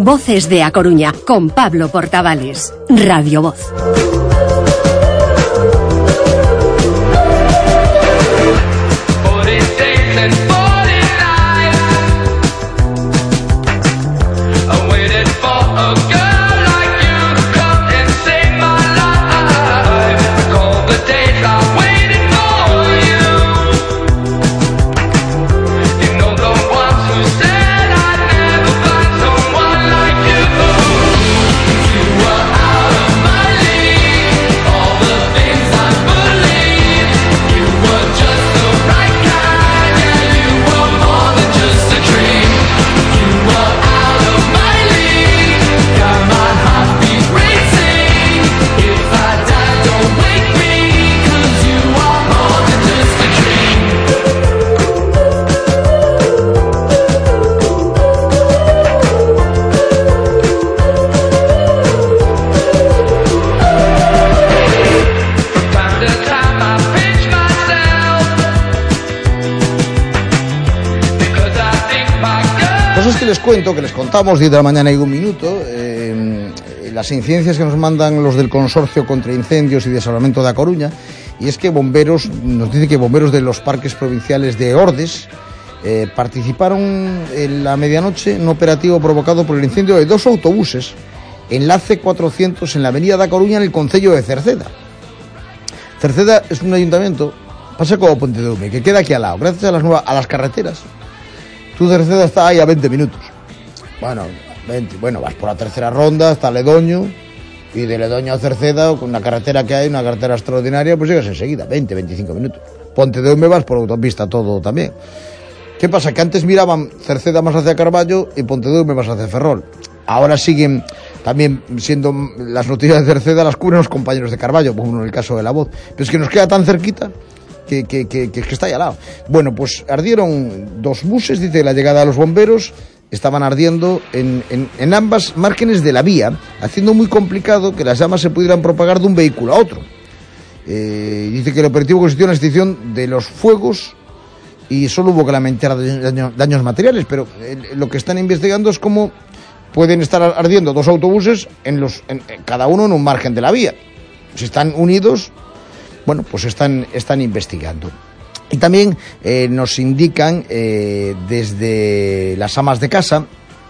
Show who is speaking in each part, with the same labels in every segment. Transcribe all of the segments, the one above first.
Speaker 1: Voces de A Coruña, con Pablo Portavales. Radio Voz.
Speaker 2: Les cuento que les contamos 10 de la mañana y 1 minuto las incidencias que nos mandan los del Consorcio contra Incendios y de Salvamento de A Coruña, y es que bomberos, nos dice que bomberos de los parques provinciales de Ordes participaron en la medianoche en un operativo provocado por el incendio de 2 autobuses enlace 400 en la avenida de A Coruña, en el concello de Cerceda. Cerceda es un ayuntamiento, pasa como Pontedeume, que queda aquí al lado, gracias a las carreteras. Tú Cerceda está ahí a 20 minutos. Bueno, vas por la tercera ronda hasta Ledoño, y de Ledoño a Cerceda, con una carretera que hay, una carretera extraordinaria, pues llegas enseguida, 20-25 minutos. Pontedeume vas por autopista todo también. ¿Qué pasa? Que antes miraban Cerceda más hacia Carballo y Pontedeume más hacia Ferrol. Ahora siguen también siendo las noticias de Cerceda, las cubren los compañeros de Carballo, como en el caso de La Voz. Pero es que nos queda tan cerquita que está ahí al lado. Bueno, pues ardieron 2 buses, dice la llegada de los bomberos, estaban ardiendo en ambas márgenes de la vía, haciendo muy complicado que las llamas se pudieran propagar de un vehículo a otro. Dice que el operativo consistió en la extinción de los fuegos y solo hubo que lamentar daños materiales, pero lo que están investigando es cómo pueden estar ardiendo 2 autobuses en cada uno en un margen de la vía. Si están unidos, bueno, pues están investigando. Y también nos indican desde las amas de casa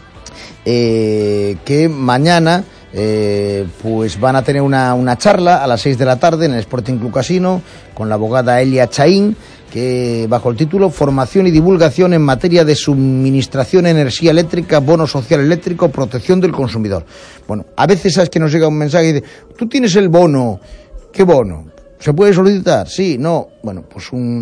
Speaker 2: que mañana pues van a tener una charla a las 6 de la tarde en el Sporting Club Casino con la abogada Elia Chaín, que bajo el título Formación y divulgación en materia de suministración de energía eléctrica, bono social eléctrico, protección del consumidor. Bueno, a veces sabes que nos llega un mensaje y dice, tú tienes el bono, ¿qué bono? ¿Se puede solicitar? Sí, no. Bueno, pues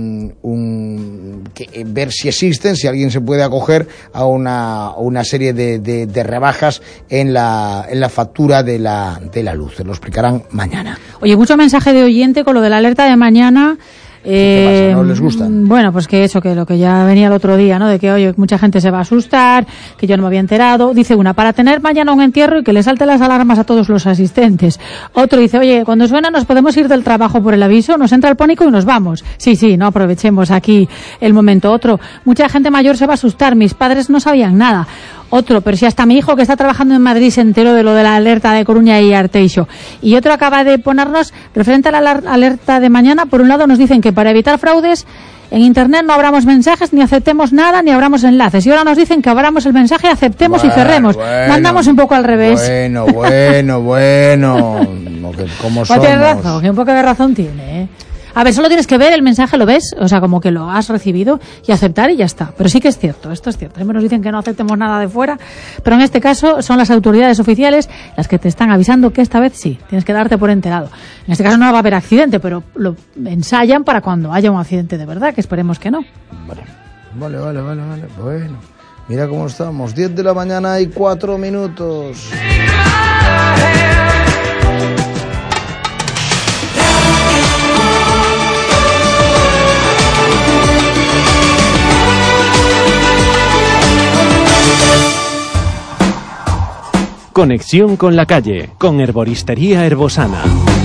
Speaker 2: ver si existen, si alguien se puede acoger a una serie de rebajas en la factura de la luz. Se lo explicarán mañana.
Speaker 3: Oye, mucho mensaje de oyente con lo de la alerta de mañana.
Speaker 2: ¿Qué pasa? ¿No les gusta?
Speaker 3: Bueno, pues que eso, que lo que ya venía el otro día, ¿no? De que, oye, mucha gente se va a asustar, que yo no me había enterado. Dice una, para tener mañana un entierro y que le salten las alarmas a todos los asistentes. Otro dice, oye, cuando suena nos podemos ir del trabajo por el aviso, nos entra el pánico y nos vamos. Sí, no aprovechemos aquí el momento. Otro, mucha gente mayor se va a asustar, mis padres no sabían nada. Otro, pero si hasta mi hijo que está trabajando en Madrid se enteró de lo de la alerta de Coruña y Arteixo. Y otro acaba de ponernos, referente a la alerta de mañana, por un lado nos dicen que para evitar fraudes en Internet no abramos mensajes, ni aceptemos nada, ni abramos enlaces. Y ahora nos dicen que abramos el mensaje, aceptemos y cerremos. Mandamos un poco al revés.
Speaker 2: Bueno. ¿Cómo somos?
Speaker 3: Tienes razón, que un poco de razón tiene, ¿eh? A ver, solo tienes que ver el mensaje, lo ves, o sea, como que lo has recibido y aceptar y ya está. Pero sí que es cierto, esto es cierto. Siempre nos dicen que no aceptemos nada de fuera, pero en este caso son las autoridades oficiales las que te están avisando que esta vez sí, tienes que darte por enterado. En este caso no va a haber accidente, pero lo ensayan para cuando haya un accidente de verdad, que esperemos que no.
Speaker 2: Vale. Bueno, mira cómo estamos, 10 de la mañana y 4 minutos.
Speaker 4: Conexión con la calle, con Herboristería Herbosana.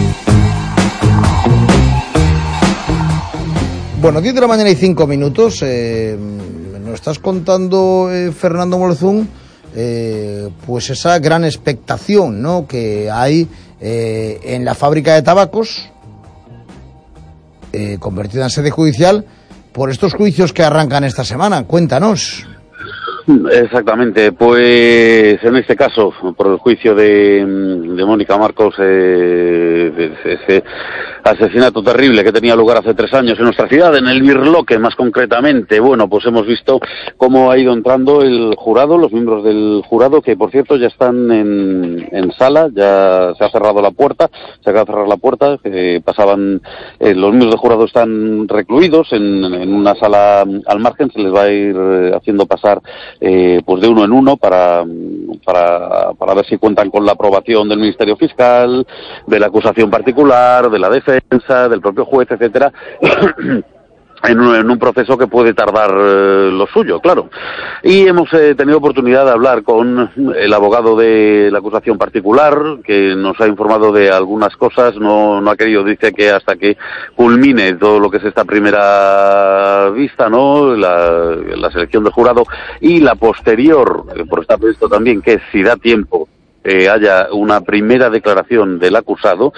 Speaker 2: Bueno, 10 de la mañana y 5 minutos. Nos estás contando, Fernando Molzún, pues esa gran expectación, ¿no?, que hay en la fábrica de tabacos, convertida en sede judicial, por estos juicios que arrancan esta semana. Cuéntanos.
Speaker 5: Exactamente, pues en este caso, por el juicio de Mónica Marcos, ese asesinato terrible que tenía lugar hace 3 años en nuestra ciudad, en el Birloque más concretamente. Bueno, pues hemos visto cómo ha ido entrando el jurado, los miembros del jurado, que por cierto ya están en sala, ya se ha cerrado la puerta, se acaba de cerrar la puerta, pasaban, los miembros del jurado están recluidos en una sala al margen, se les va a ir haciendo pasar pues de uno en uno para ver si cuentan con la aprobación del Ministerio Fiscal, de la acusación particular, de la defensa, del propio juez, etcétera. En un proceso que puede tardar lo suyo, claro. Y hemos tenido oportunidad de hablar con el abogado de la acusación particular, que nos ha informado de algunas cosas, no ha querido, dice que hasta que culmine todo lo que es esta primera vista, ¿no?, la selección del jurado, y la posterior, por estar previsto también que si da tiempo, haya una primera declaración del acusado,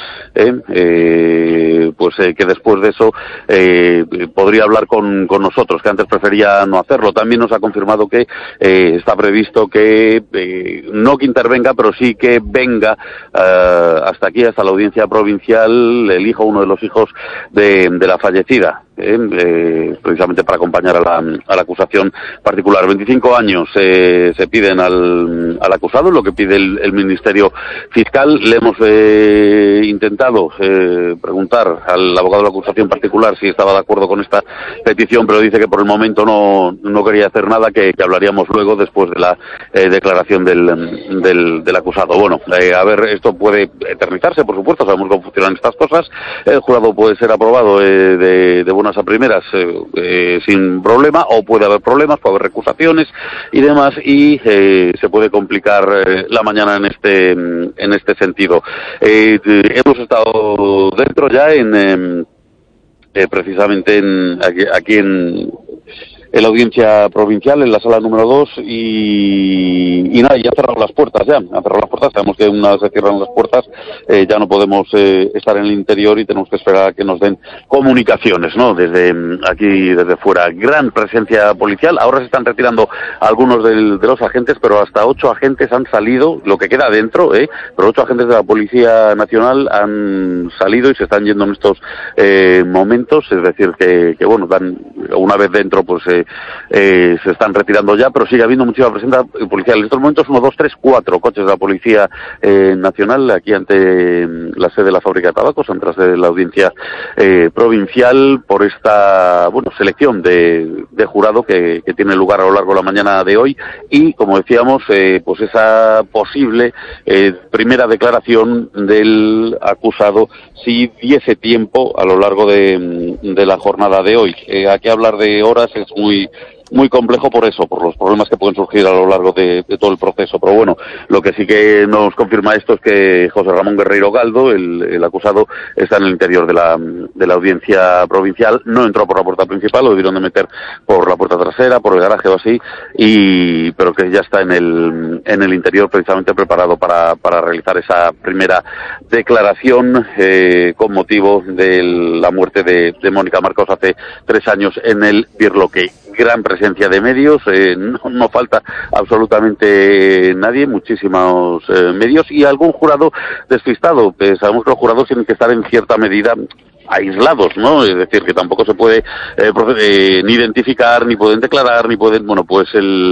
Speaker 5: pues que después de eso podría hablar con nosotros, que antes prefería no hacerlo. También nos ha confirmado que está previsto que no que intervenga, pero sí que venga hasta aquí, hasta la audiencia provincial, uno de los hijos de la fallecida, precisamente para acompañar a la acusación particular. 25 años se piden al acusado, lo que pide el Ministerio Fiscal. Le hemos intentado preguntar al abogado de la acusación particular si estaba de acuerdo con esta petición, pero dice que por el momento no quería hacer nada, que hablaríamos luego después de la declaración del acusado. Bueno, a ver, esto puede eternizarse, por supuesto, sabemos cómo funcionan estas cosas. El jurado puede ser aprobado de buenas a primeras sin problema, o puede haber problemas, puede haber recusaciones y demás, y se puede complicar la mañana en este sentido. Hemos estado dentro ya precisamente aquí en la audiencia provincial, en la sala número 2, y nada, ya han cerrado las puertas, sabemos que una vez se cierran las puertas, ya no podemos estar en el interior y tenemos que esperar a que nos den comunicaciones, ¿no?, desde aquí, desde fuera. Gran presencia policial, ahora se están retirando algunos de los agentes, pero hasta 8 agentes han salido, lo que queda dentro, pero 8 agentes de la Policía Nacional han salido y se están yendo en estos momentos, es decir, que bueno, una vez dentro, pues se están retirando ya, pero sigue habiendo muchísima presencia policial. En estos momentos 1, 2, 3, 4 coches de la Policía Nacional aquí ante la sede de la fábrica de tabacos, ante la audiencia provincial, por esta selección de jurado que tiene lugar a lo largo de la mañana de hoy, y como decíamos, pues esa posible primera declaración del acusado si diese tiempo a lo largo de la jornada de hoy. Aquí hablar de horas es muy complejo por eso, por los problemas que pueden surgir a lo largo de todo el proceso. Pero bueno, lo que sí que nos confirma esto es que José Ramón Guerreiro Galdo, el acusado, está en el interior de la audiencia provincial. No entró por la puerta principal, lo debieron de meter por la puerta trasera, por el garaje o así, pero que ya está en el interior, precisamente preparado para realizar esa primera declaración con motivo de la muerte de Mónica Marcos hace 3 años en el Birloque. Gran presencia de medios, no falta absolutamente nadie, muchísimos medios y algún jurado despistado. Sabemos que los jurados tienen que estar en cierta medida aislados, ¿no? Es decir, que tampoco se puede ni identificar, ni pueden declarar, ni pueden... Bueno, pues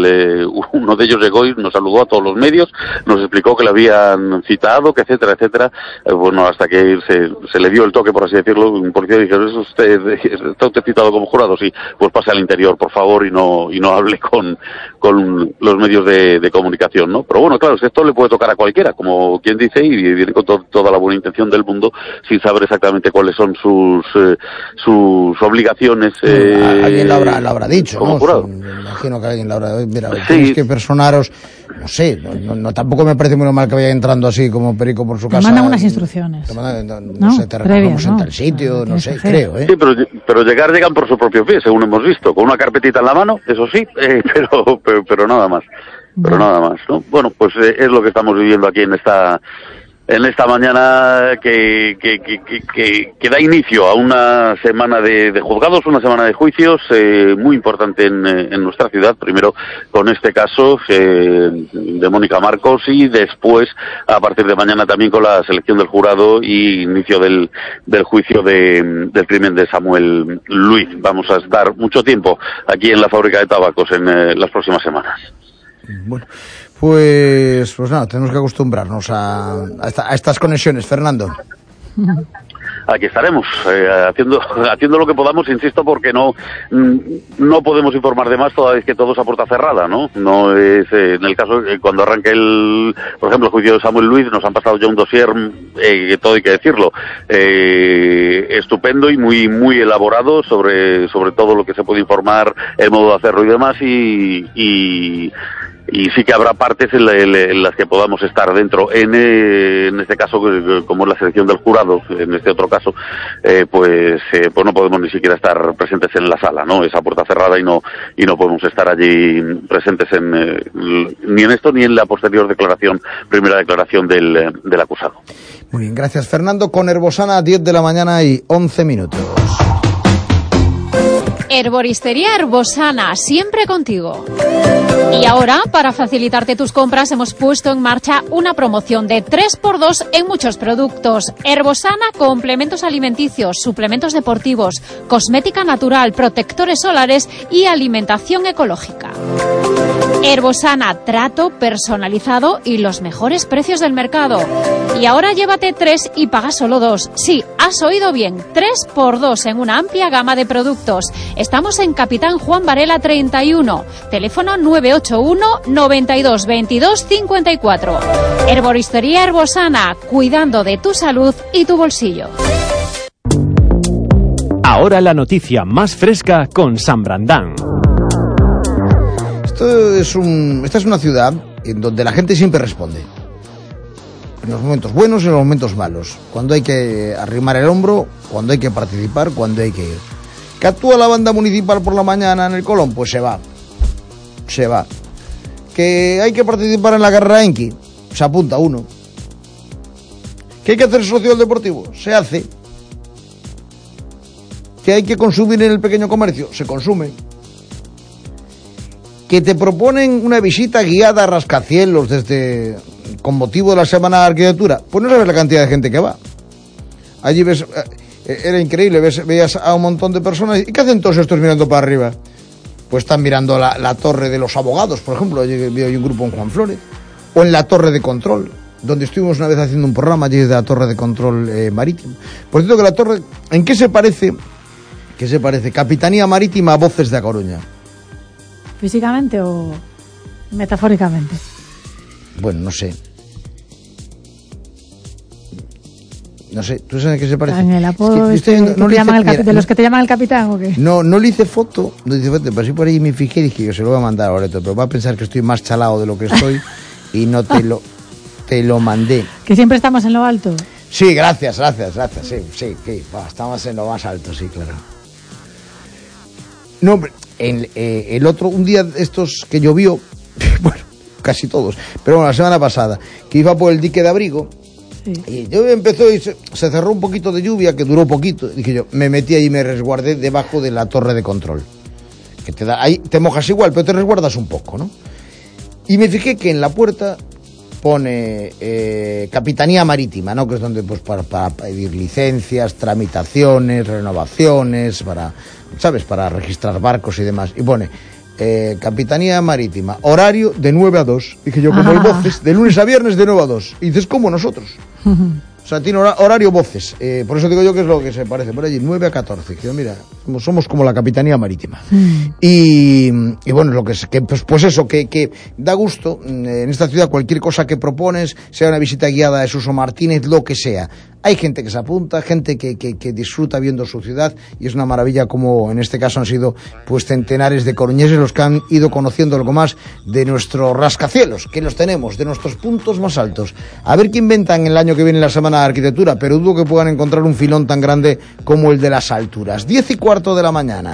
Speaker 5: uno de ellos llegó y nos saludó a todos los medios, nos explicó que le habían citado, que etcétera, etcétera. Bueno, hasta que se le dio el toque, por así decirlo, un policía dijo: ¿está usted citado como jurado? Sí, pues pase al interior, por favor, y no hable con los medios de comunicación, ¿no? Pero bueno, claro, esto le puede tocar a cualquiera, como quien dice, y viene con toda la buena intención del mundo, sin saber exactamente cuáles son sus obligaciones.
Speaker 2: Alguien lo habrá dicho,
Speaker 5: como
Speaker 2: ¿no?
Speaker 5: jurado.
Speaker 2: Me imagino que alguien lo habrá dicho. Mira,
Speaker 5: Sí.
Speaker 2: tienes que personaros, no sé, no, tampoco me parece muy normal que vaya entrando así como perico por su casa.
Speaker 3: Te mandan unas instrucciones.
Speaker 2: No sé, te recogemos en tal sitio, no sé, creo, ¿eh?
Speaker 5: Sí, pero llegan por su propio pie, según hemos visto, con una carpetita en la mano, eso sí, pero nada más. Pero nada más, ¿no? Bueno, pues es lo que estamos viviendo aquí en esta mañana que da inicio a una semana de juzgados, una semana de juicios muy importante en nuestra ciudad. Primero con este caso de Mónica Marcos y después, a partir de mañana, también con la selección del jurado y inicio del juicio del crimen de Samuel Luiz. Vamos a estar mucho tiempo aquí en la fábrica de tabacos en las próximas semanas.
Speaker 2: Bueno, pues nada, tenemos que acostumbrarnos a estas conexiones, Fernando.
Speaker 5: Aquí estaremos, haciendo lo que podamos, insisto, porque no podemos informar de más toda vez que todo es a puerta cerrada, ¿no? No es, en el caso, cuando arranque por ejemplo, el juicio de Samuel Luiz, nos han pasado ya un dossier, todo hay que decirlo, estupendo y muy, muy elaborado sobre todo lo que se puede informar, el modo de hacerlo y demás, y sí que habrá partes en las que podamos estar dentro. En este caso, como es la selección del jurado, en este otro caso, pues no podemos ni siquiera estar presentes en la sala, ¿no? Es a puerta cerrada y no podemos estar allí presentes ni en esto ni en la posterior primera declaración del acusado.
Speaker 2: Muy bien, gracias, Fernando. Con Herbosana, 10 de la mañana y 11 minutos.
Speaker 6: Herboristería Herbosana, siempre contigo. Y ahora, para facilitarte tus compras, hemos puesto en marcha una promoción de 3x2 en muchos productos. Herbosana, complementos alimenticios, suplementos deportivos, cosmética natural, protectores solares y alimentación ecológica. Herbosana, trato personalizado y los mejores precios del mercado. Y ahora llévate 3 y paga solo 2. Sí, has oído bien, 3x2 en una amplia gama de productos. Estamos en Capitán Juan Varela 31, teléfono 981 92 22 54. Herboristería Herbosana, cuidando de tu salud y tu bolsillo.
Speaker 4: Ahora la noticia más fresca con San Brandán.
Speaker 2: Esta es una ciudad en donde la gente siempre responde. En los momentos buenos y en los momentos malos. Cuando hay que arrimar el hombro, cuando hay que participar, cuando hay que ir. ¿Que actúa la banda municipal por la mañana en el Colón? Pues se va. ¿Que hay que participar en la carrera Enki? Se apunta uno. ¿Que hay que hacer socio del deportivo? Se hace. ¿Que hay que consumir en el pequeño comercio? Se consume. ¿Que te proponen una visita guiada a rascacielos con motivo de la Semana de Arquitectura? Pues no sabes la cantidad de gente que va. Allí ves, era increíble, veías a un montón de personas. ¿Y qué hacen todos estos mirando para arriba? Pues están mirando la torre de los abogados, por ejemplo. Allí hay un grupo en Juan Flores. O en la torre de control, donde estuvimos una vez haciendo un programa allí de la torre de control marítimo. Por cierto, que la torre, ¿en qué se parece? ¿Qué se parece? Capitanía Marítima a Voces de A Coruña.
Speaker 3: ¿Físicamente o metafóricamente?
Speaker 2: Bueno, no sé. ¿Tú sabes a qué se parece?
Speaker 3: En el apodo de los que te llaman el capitán, ¿o qué?
Speaker 2: No le hice foto, pero sí por ahí me fijé y dije que se lo voy a mandar a Loreto, pero va a pensar que estoy más chalado de lo que estoy y no te lo mandé.
Speaker 3: Que siempre estamos en lo alto.
Speaker 2: Sí, gracias, sí, estamos en lo más alto, sí, claro. No, hombre, el otro, un día de estos que llovió, bueno, casi todos, pero bueno, la semana pasada, que iba por el dique de Abrigo, sí. Y yo empezó y se cerró un poquito de lluvia, que duró poquito, dije yo, me metí ahí y me resguardé debajo de la torre de control, que ahí te mojas igual, pero te resguardas un poco, ¿no? Y me fijé que en la puerta pone Capitanía Marítima, ¿no? Que es donde, pues, para pedir licencias, tramitaciones, renovaciones, para registrar barcos y demás. Y pone Capitanía Marítima, horario de 9 a 2. Dije yo, como el Voces, de lunes a viernes de 9 a 2. Y dices, como nosotros. O sea, tiene horario Voces. Por eso digo yo que es lo que se parece por allí, 9 a 14. Que mira, somos como la Capitanía Marítima. Y bueno, lo que es, que pues eso, que da gusto en esta ciudad, cualquier cosa que propones, sea una visita guiada de Suso Martínez, lo que sea. hay gente que se apunta, gente que disfruta viendo su ciudad, y es una maravilla como en este caso han sido pues centenares de coruñeses los que han ido conociendo algo más de nuestros rascacielos, que los tenemos, de nuestros puntos más altos. A ver qué inventan el año que viene en la Semana de Arquitectura, pero dudo que puedan encontrar un filón tan grande como el de las alturas. 10:15 de la mañana.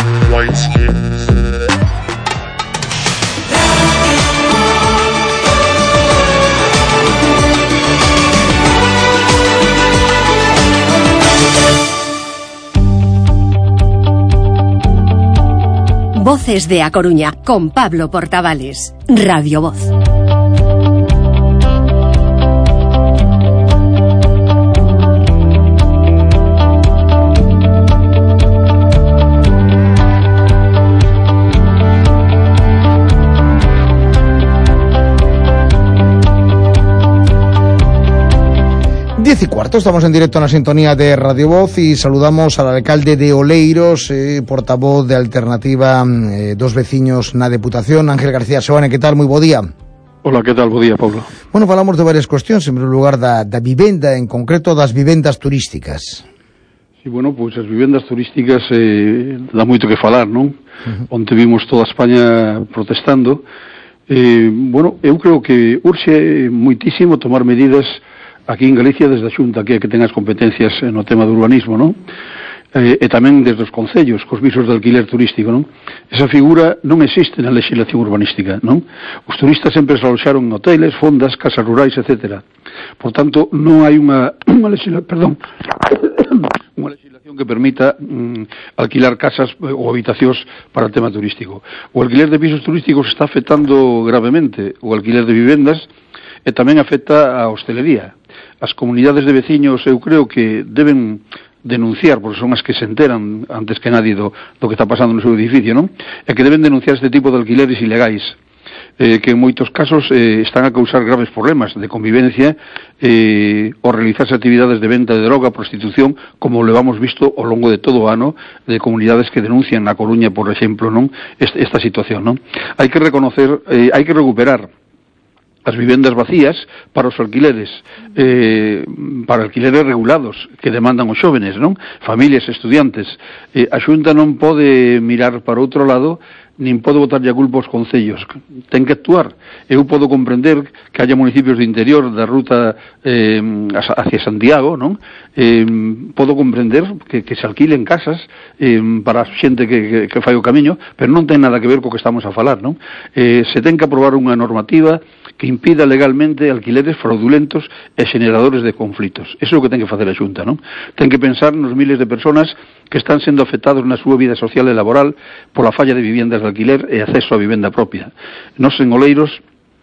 Speaker 1: Voces de A Coruña, con Pablo Portavales. Radio Voz.
Speaker 2: Estamos en directo en la sintonía de Radio Voz y saludamos al alcalde de Oleiros, portavoz de Alternativa Dos Veciños na Deputación, Ángel García Seoane. Que tal? Moi bo día.
Speaker 7: Hola, que tal? Bo día, Pablo.
Speaker 2: Bueno, falamos de varias cuestións, en primeiro lugar da vivenda, en concreto das vivendas turísticas.
Speaker 7: Sí, bueno, pois as vivendas turísticas dá moito que falar, non? Onte vimos toda España protestando. Bueno, eu creo que urxe moitísimo tomar medidas aquí en Galicia desde a Xunta, que é que ten as competencias no tema do urbanismo, non? E tamén desde os concellos, cos visos de alquiler turístico, non? Esa figura non existe na legislación urbanística, non? Os turistas sempre se aloxaron en hoteles, fondas, casas rurais, etc. Por tanto, non hai unha legislación que permita alquilar casas ou habitacións para o tema turístico. O alquiler de pisos turísticos está afectando gravemente o alquiler de vivendas e tamén afecta a hostelería. As comunidades de veciños eu creo que deben denunciar, porque son as que se enteran antes que nadie do que está pasando no seu edificio, non? E que deben denunciar este tipo de alquileres ilegais, que en moitos casos están a causar graves problemas de convivencia ou realizarse actividades de venta de droga, prostitución, como lo hemos visto ao longo de todo o ano, de comunidades que denuncian na Coruña, por exemplo, non? Esta situación, non? Hai que reconocer, hai que recuperar as vivendas vacías para os alquileres, para alquileres regulados que demandan os xóvenes, non? Familias, estudiantes. A Xunta non pode mirar para outro lado, nin pode botarlle a culpa aos concellos. Ten que actuar. Eu podo comprender que haya municipios de interior da ruta hacia Santiago, non? Podo comprender que se alquilen casas para a xente que fai o camiño, pero non ten nada que ver co que estamos a falar, non? Se ten que aprobar unha normativa que impida legalmente alquileres fraudulentos e generadores de conflitos. Eso é o que ten que facer a Xunta, non? Ten que pensar nos miles de personas que están sendo afectados na súa vida social e laboral pola falla de viviendas de alquiler e acceso á vivenda propia. Nos en Oleiros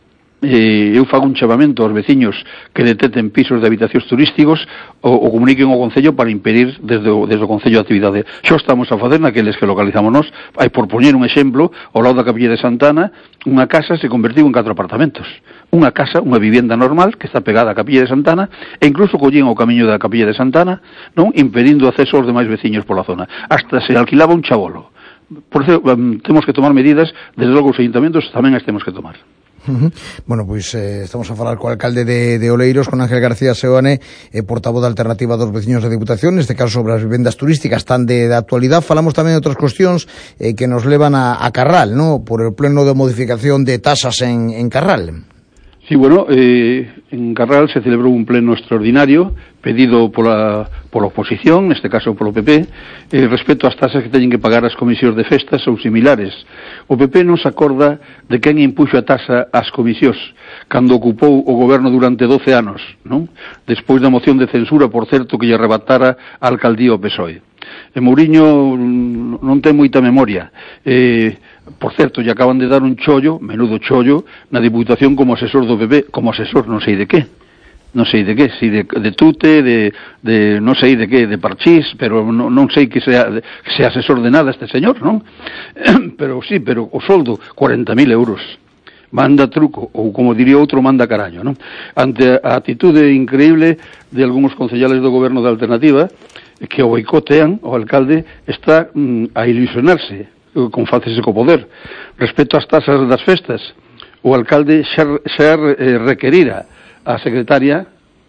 Speaker 7: eu fago un chamamento aos veciños que detecten pisos de habitacións turísticos ou comuniquen ao Concello para impedir desde o Concello a actividade. Xo estamos a facer naqueles que localizamos nós. Hai, por poñer un exemplo, ao lado da Capilla de Santana, unha casa se convertiu en 4 apartamentos. Unha casa, unha vivenda normal que está pegada á Capilla de Santana e incluso collín o camiño da Capilla de Santana, non, impedindo o acceso aos demais veciños pola zona. Hasta se alquilaba un chabolo. Por eso temos que tomar medidas, desde logo os ayuntamentos tamén as temos que tomar.
Speaker 2: Bueno, pois estamos a falar co alcalde de Oleiros, con Ángel García Seoane, portavoz da Alternativa dos Veciños da Deputación, neste caso sobre as vivendas turísticas tan de actualidade. Falamos tamén de outras cuestións que nos levan a Carral, ¿no? Por el pleno de modificación de tasas en Carral.
Speaker 7: Sí, bueno, en Carral se celebrou un pleno extraordinario pedido pola oposición, neste caso polo PP, respecto ás tasas que teñen que pagar as comisións de festas ou similares. O PP non se acorda de quen impuxo a tasa ás comisións cando ocupou o goberno durante 12 anos, non? Despois da moción de censura, por certo, que lle arrebatara a alcaldía ao PSOE. E Mouriño non ten moita memoria. Por certo, lle acaban de dar un chollo, menudo chollo, na Diputación como asesor do PP, como asesor non sei de qué, si de tute, de non sei de qué, de parchís, pero non sei que sea asesor de nada este señor, non? Pero sí, pero o soldo, 40.000 euros. Manda truco, ou como diría outro, manda carallo, non? Ante a atitude increíble de algúns concellales do goberno da Alternativa, que o boicotean, o alcalde está a ilusionarse con facese co poder. Respecto ás tasas das festas, o alcalde xa requerira a secretaria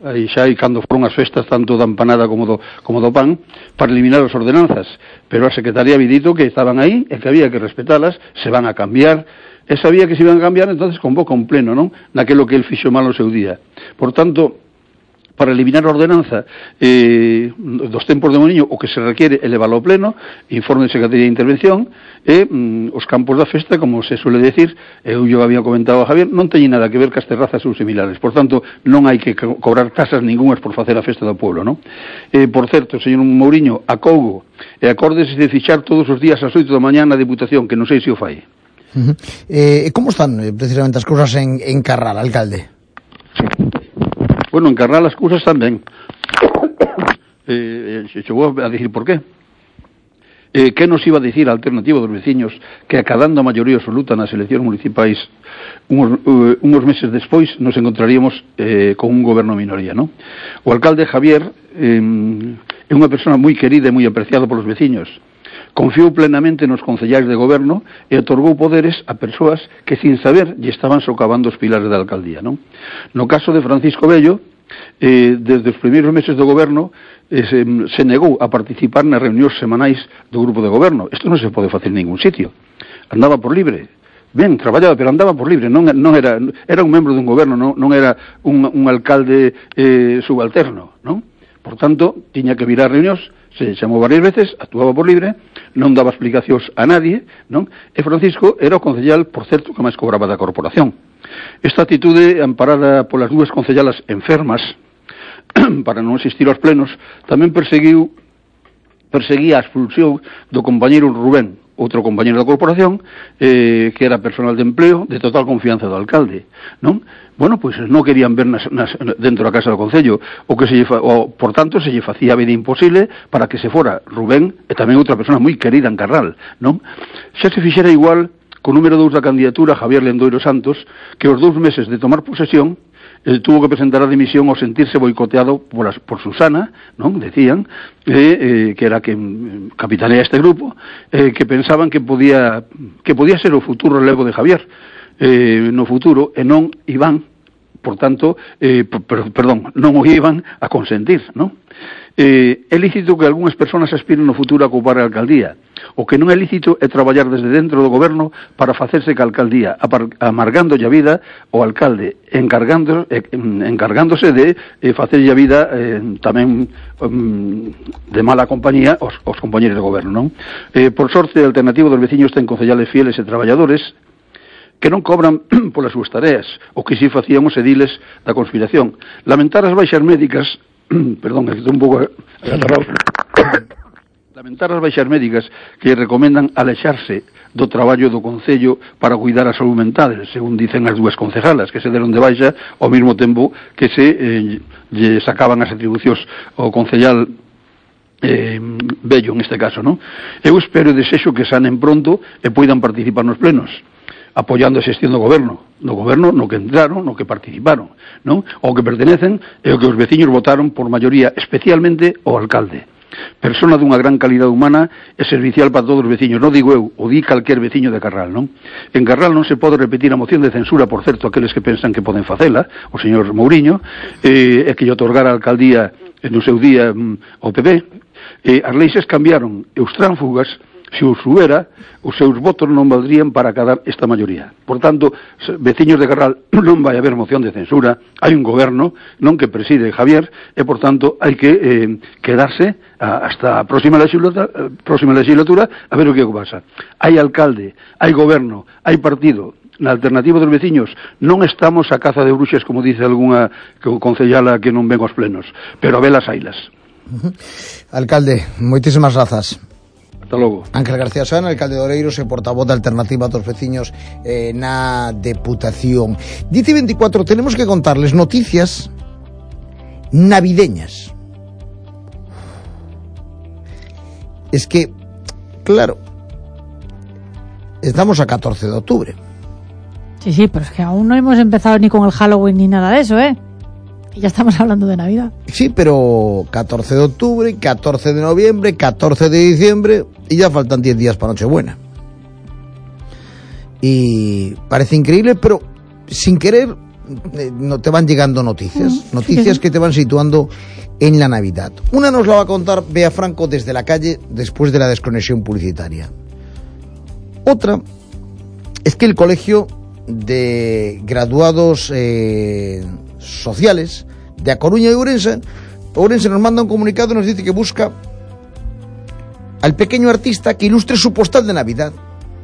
Speaker 7: aí xa e cando foron as festas tanto da empanada como do pan, para eliminar as ordenanzas, pero a Secretaría había dito que estaban aí e que había que respetalas, se van a cambiar, e sabía que se iban a cambiar, entonces convoca un pleno, non? Naquelo que el fixo mal no seu día. Por tanto, para eliminar a ordenanza dos tempos de Mouriño, o que se requiere elevalo ao pleno, informe de Secretaría de Intervención, e os campos da festa, como se suele decir, eu había comentado a Javier, non teñen nada que ver cas terrazas ou similares, por tanto, non hai que cobrar tasas ningunhas por facer a festa do pueblo, non? Por certo, señor Mouriño, acougo, e acórdese de fichar todos os días ás 8 da mañá na Deputación, que non sei se o fai.
Speaker 2: Como están precisamente as cousas en Carral, alcalde?
Speaker 7: Bueno, en Carral as cousas están ben. Chegou a dicir por qué. Que nos iba a dicir a alternativa dos veciños que acadando a maioría absoluta nas eleccións municipais unos meses despois nos encontraríamos con un goberno minoría, non? O alcalde Javier é unha persona moi querida e moi apreciada polos veciños. Confiou plenamente nos concelláis de goberno e otorgou poderes a persoas que sin saber lle estaban socavando os pilares da alcaldía, non? No caso de Francisco Bello, desde os primeiros meses do goberno se negou a participar nas reunións semanais do grupo de goberno. Isto non se pode facer en ningún sitio. Andaba por libre. Ben, traballaba, pero andaba por libre. Non era un membro dun goberno, non era un alcalde subalterno, non? Por tanto, tiña que vir a reunións, se chamou varias veces, actuaba por libre, non daba explicacións a nadie, non? E Francisco era o concellal, por certo, que máis cobraba da corporación. Esta actitude, amparada polas dúas concellalas enfermas, para non asistir aos plenos, tamén perseguía a expulsión do compañeiro Rubén, outro compañeiro da corporación, que era personal de empleo, de total confianza do alcalde, non? Bueno, pois non querían ver dentro da casa do Concello, por tanto se lle facía a vida imposible para que se fora Rubén e tamén outra persona moi querida en Carral, non? Xa se fixera igual co número 2 da candidatura Javier Lendoiro Santos, que os 2 meses de tomar posesión tuvo que presentar a dimisión ao sentirse boicoteado por Susana, non? Decían que era que capitanea este grupo, que pensaban que podía ser o futuro relevo de Javier no futuro, e non iban, por tanto, non o iban a consentir, non? É lícito que algunhas persoas aspiren no futuro a ocupar a alcaldía. O que non é lícito é traballar desde dentro do goberno para facerse ca alcaldía, amargándolle a vida ao alcalde, encargándose de facerlle a vida tamén de mala compañía aos compañeros de goberno, non? Por sorte, a alternativa dos veciños ten concellales fieles e traballadores que non cobran polas súas tareas, o que si facían os ediles da conspiración. Lamentar as baixas médicas, perdón, que estou un pouco agarrado. Lamentar as baixas médicas que recomendan alexarse do traballo do Concello para cuidar a saúde mental, según dicen as dúas concejalas, que se deron de baixa ao mesmo tempo que se lle sacaban as atribucións ao concellal Bello, en este caso, non? Eu espero e desexo que sanen pronto e poidan participar nos plenos, apoiando a xestión do goberno no que entraron, no que participaron, non? Ao que pertenecen e o que os veciños votaron por maioría, especialmente o alcalde. Persona dunha gran calidad humana e servicial para todos os veciños, non digo eu, o di calquer veciño de Carral, non? En Carral non se pode repetir a moción de censura, por certo, aqueles que pensan que poden facela, o señor Mouriño, e que lle otorgara a alcaldía no seu día ao PP. As leis cambiaron e os tránfugas, se os subera, os seus votos non valdrían para acadar esta maioría. Por tanto, veciños de Carral, non vai haber moción de censura, hai un goberno, non que preside Javier, e por tanto hai que quedarse hasta a próxima legislatura a ver o que pasa. Hai alcalde, hai goberno, hai partido. Na alternativa dos veciños non estamos a caza de bruxas, como dice algunha concellala que non ven aos plenos, pero a velas hailas.
Speaker 2: Alcalde, moitísimas grazas.
Speaker 7: Hasta logo.
Speaker 2: Ángel García Sana, alcalde de Oreiros e portavoz da alternativa dos veciños na Deputación. 10:24, tenemos que contarles noticias navideñas. Es que, claro, estamos a 14 de octubre.
Speaker 3: Sí, pero es que aún no hemos empezado ni con el Halloween ni nada de eso, ¿eh? Y ya estamos hablando de Navidad.
Speaker 2: Sí, pero 14 de octubre, 14 de noviembre, 14 de diciembre y ya faltan 10 días para Nochebuena. Y parece increíble, pero sin querer no te van llegando noticias que te van situando en la Navidad. Una nos la va a contar Bea Franco desde la calle después de la desconexión publicitaria. Otra es que el Colegio de Graduados Sociales de A Coruña y Ourense nos manda un comunicado y nos dice que busca al pequeño artista que ilustre su postal de Navidad.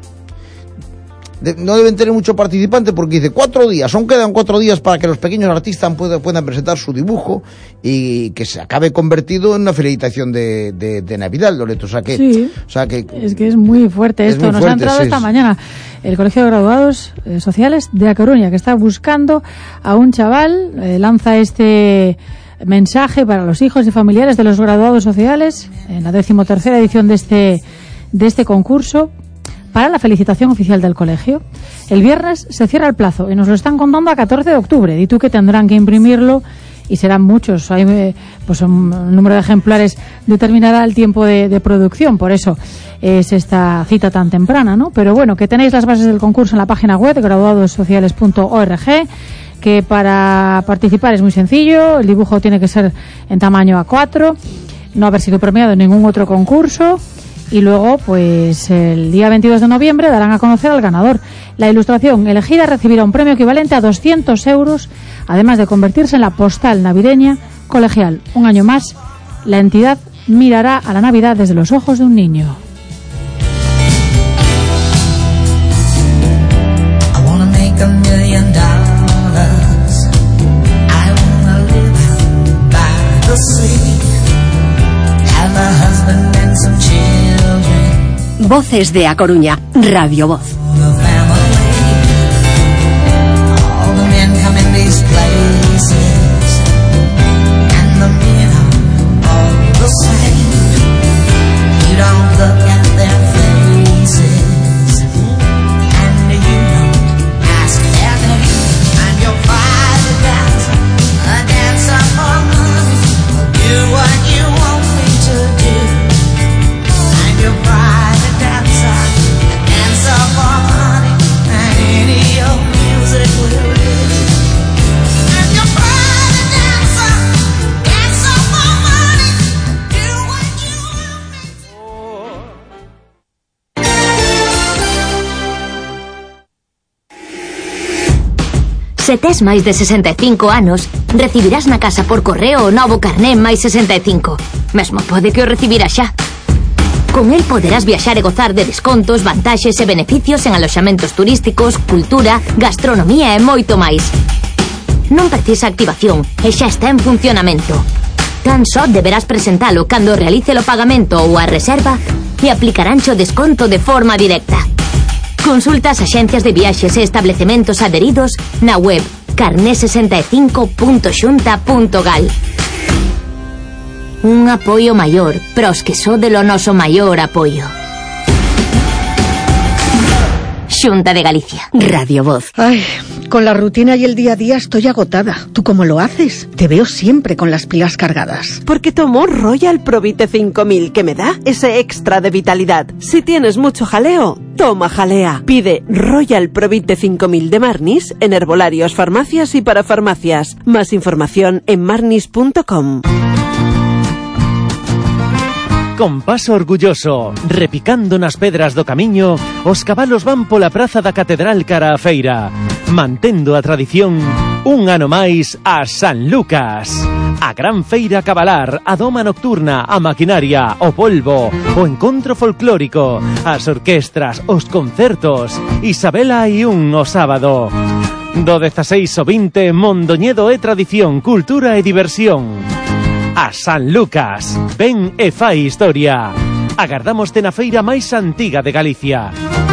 Speaker 2: No deben tener mucho participante porque dice 4 días, aún quedan 4 días para que los pequeños artistas puedan presentar su dibujo y que se acabe convertido en una felicitación de Navidad, Loreto. O sea que
Speaker 3: es que es muy fuerte esto. Nos ha entrado esta mañana el Colegio de Graduados Sociales de A Coruña, que está buscando a un chaval, lanza este mensaje para los hijos y familiares de los graduados sociales en la 13ª edición de este concurso, para la felicitación oficial del colegio. El viernes se cierra el plazo y nos lo están contando a 14 de octubre. Di tú que tendrán que imprimirlo y serán muchos. Hay, pues un número de ejemplares determinará el tiempo de producción. Por eso es esta cita tan temprana, ¿no? Pero bueno, que tenéis las bases del concurso en la página web de graduadossociales.org, que para participar es muy sencillo. El dibujo tiene que ser en tamaño A4, no haber sido premiado en ningún otro concurso. Y luego, pues el día 22 de noviembre darán a conocer al ganador. La ilustración elegida recibirá un premio equivalente a 200 euros, además de convertirse en la postal navideña colegial. Un año más, la entidad mirará a la Navidad desde los ojos de un niño.
Speaker 1: Voces de A Coruña, Radio Voz.
Speaker 8: Se tes máis de 65 anos, recibirás na casa por correo o novo carné máis 65. Mesmo pode que o recibirás xa. Con el poderás viaxar e gozar de descontos, vantaxes e beneficios en aloxamentos turísticos, cultura, gastronomía e moito máis. Non precisa activación e xa está en funcionamento. Tan só deberás presentalo cando realice o pagamento ou a reserva e aplicaráncho desconto de forma directa. Consulta as axencias de viaxes e establecementos adheridos na web carné65.xunta.gal. Un apoio maior pros que sode lo noso maior apoio. Xunta de Galicia.
Speaker 1: Radio Voz.
Speaker 9: Ay, con la rutina y el día a día estoy agotada. ¿Tú cómo lo haces? Te veo siempre con las pilas cargadas.
Speaker 10: Porque tomo Royal Provite 5000, que me da ese extra de vitalidad. Si tienes mucho jaleo, toma jalea. Pide Royal Provite 5000 de Marnis en herbolarios, farmacias y parafarmacias. Más información en marnis.com.
Speaker 4: Con paso orgulloso, repicando nas pedras do camiño, os cabalos van pola praza da Catedral cara a feira, mantendo a tradición un ano máis a San Lucas. A gran feira cabalar, a doma nocturna, a maquinaria, o polvo, o encontro folclórico, as orquestras, os concertos, Isabela hai un o sábado. Do 16 ao 20, Mondoñedo é tradición, cultura e diversión. A San Lucas, ven e fai historia. Agardámoste na feira máis antiga de Galicia.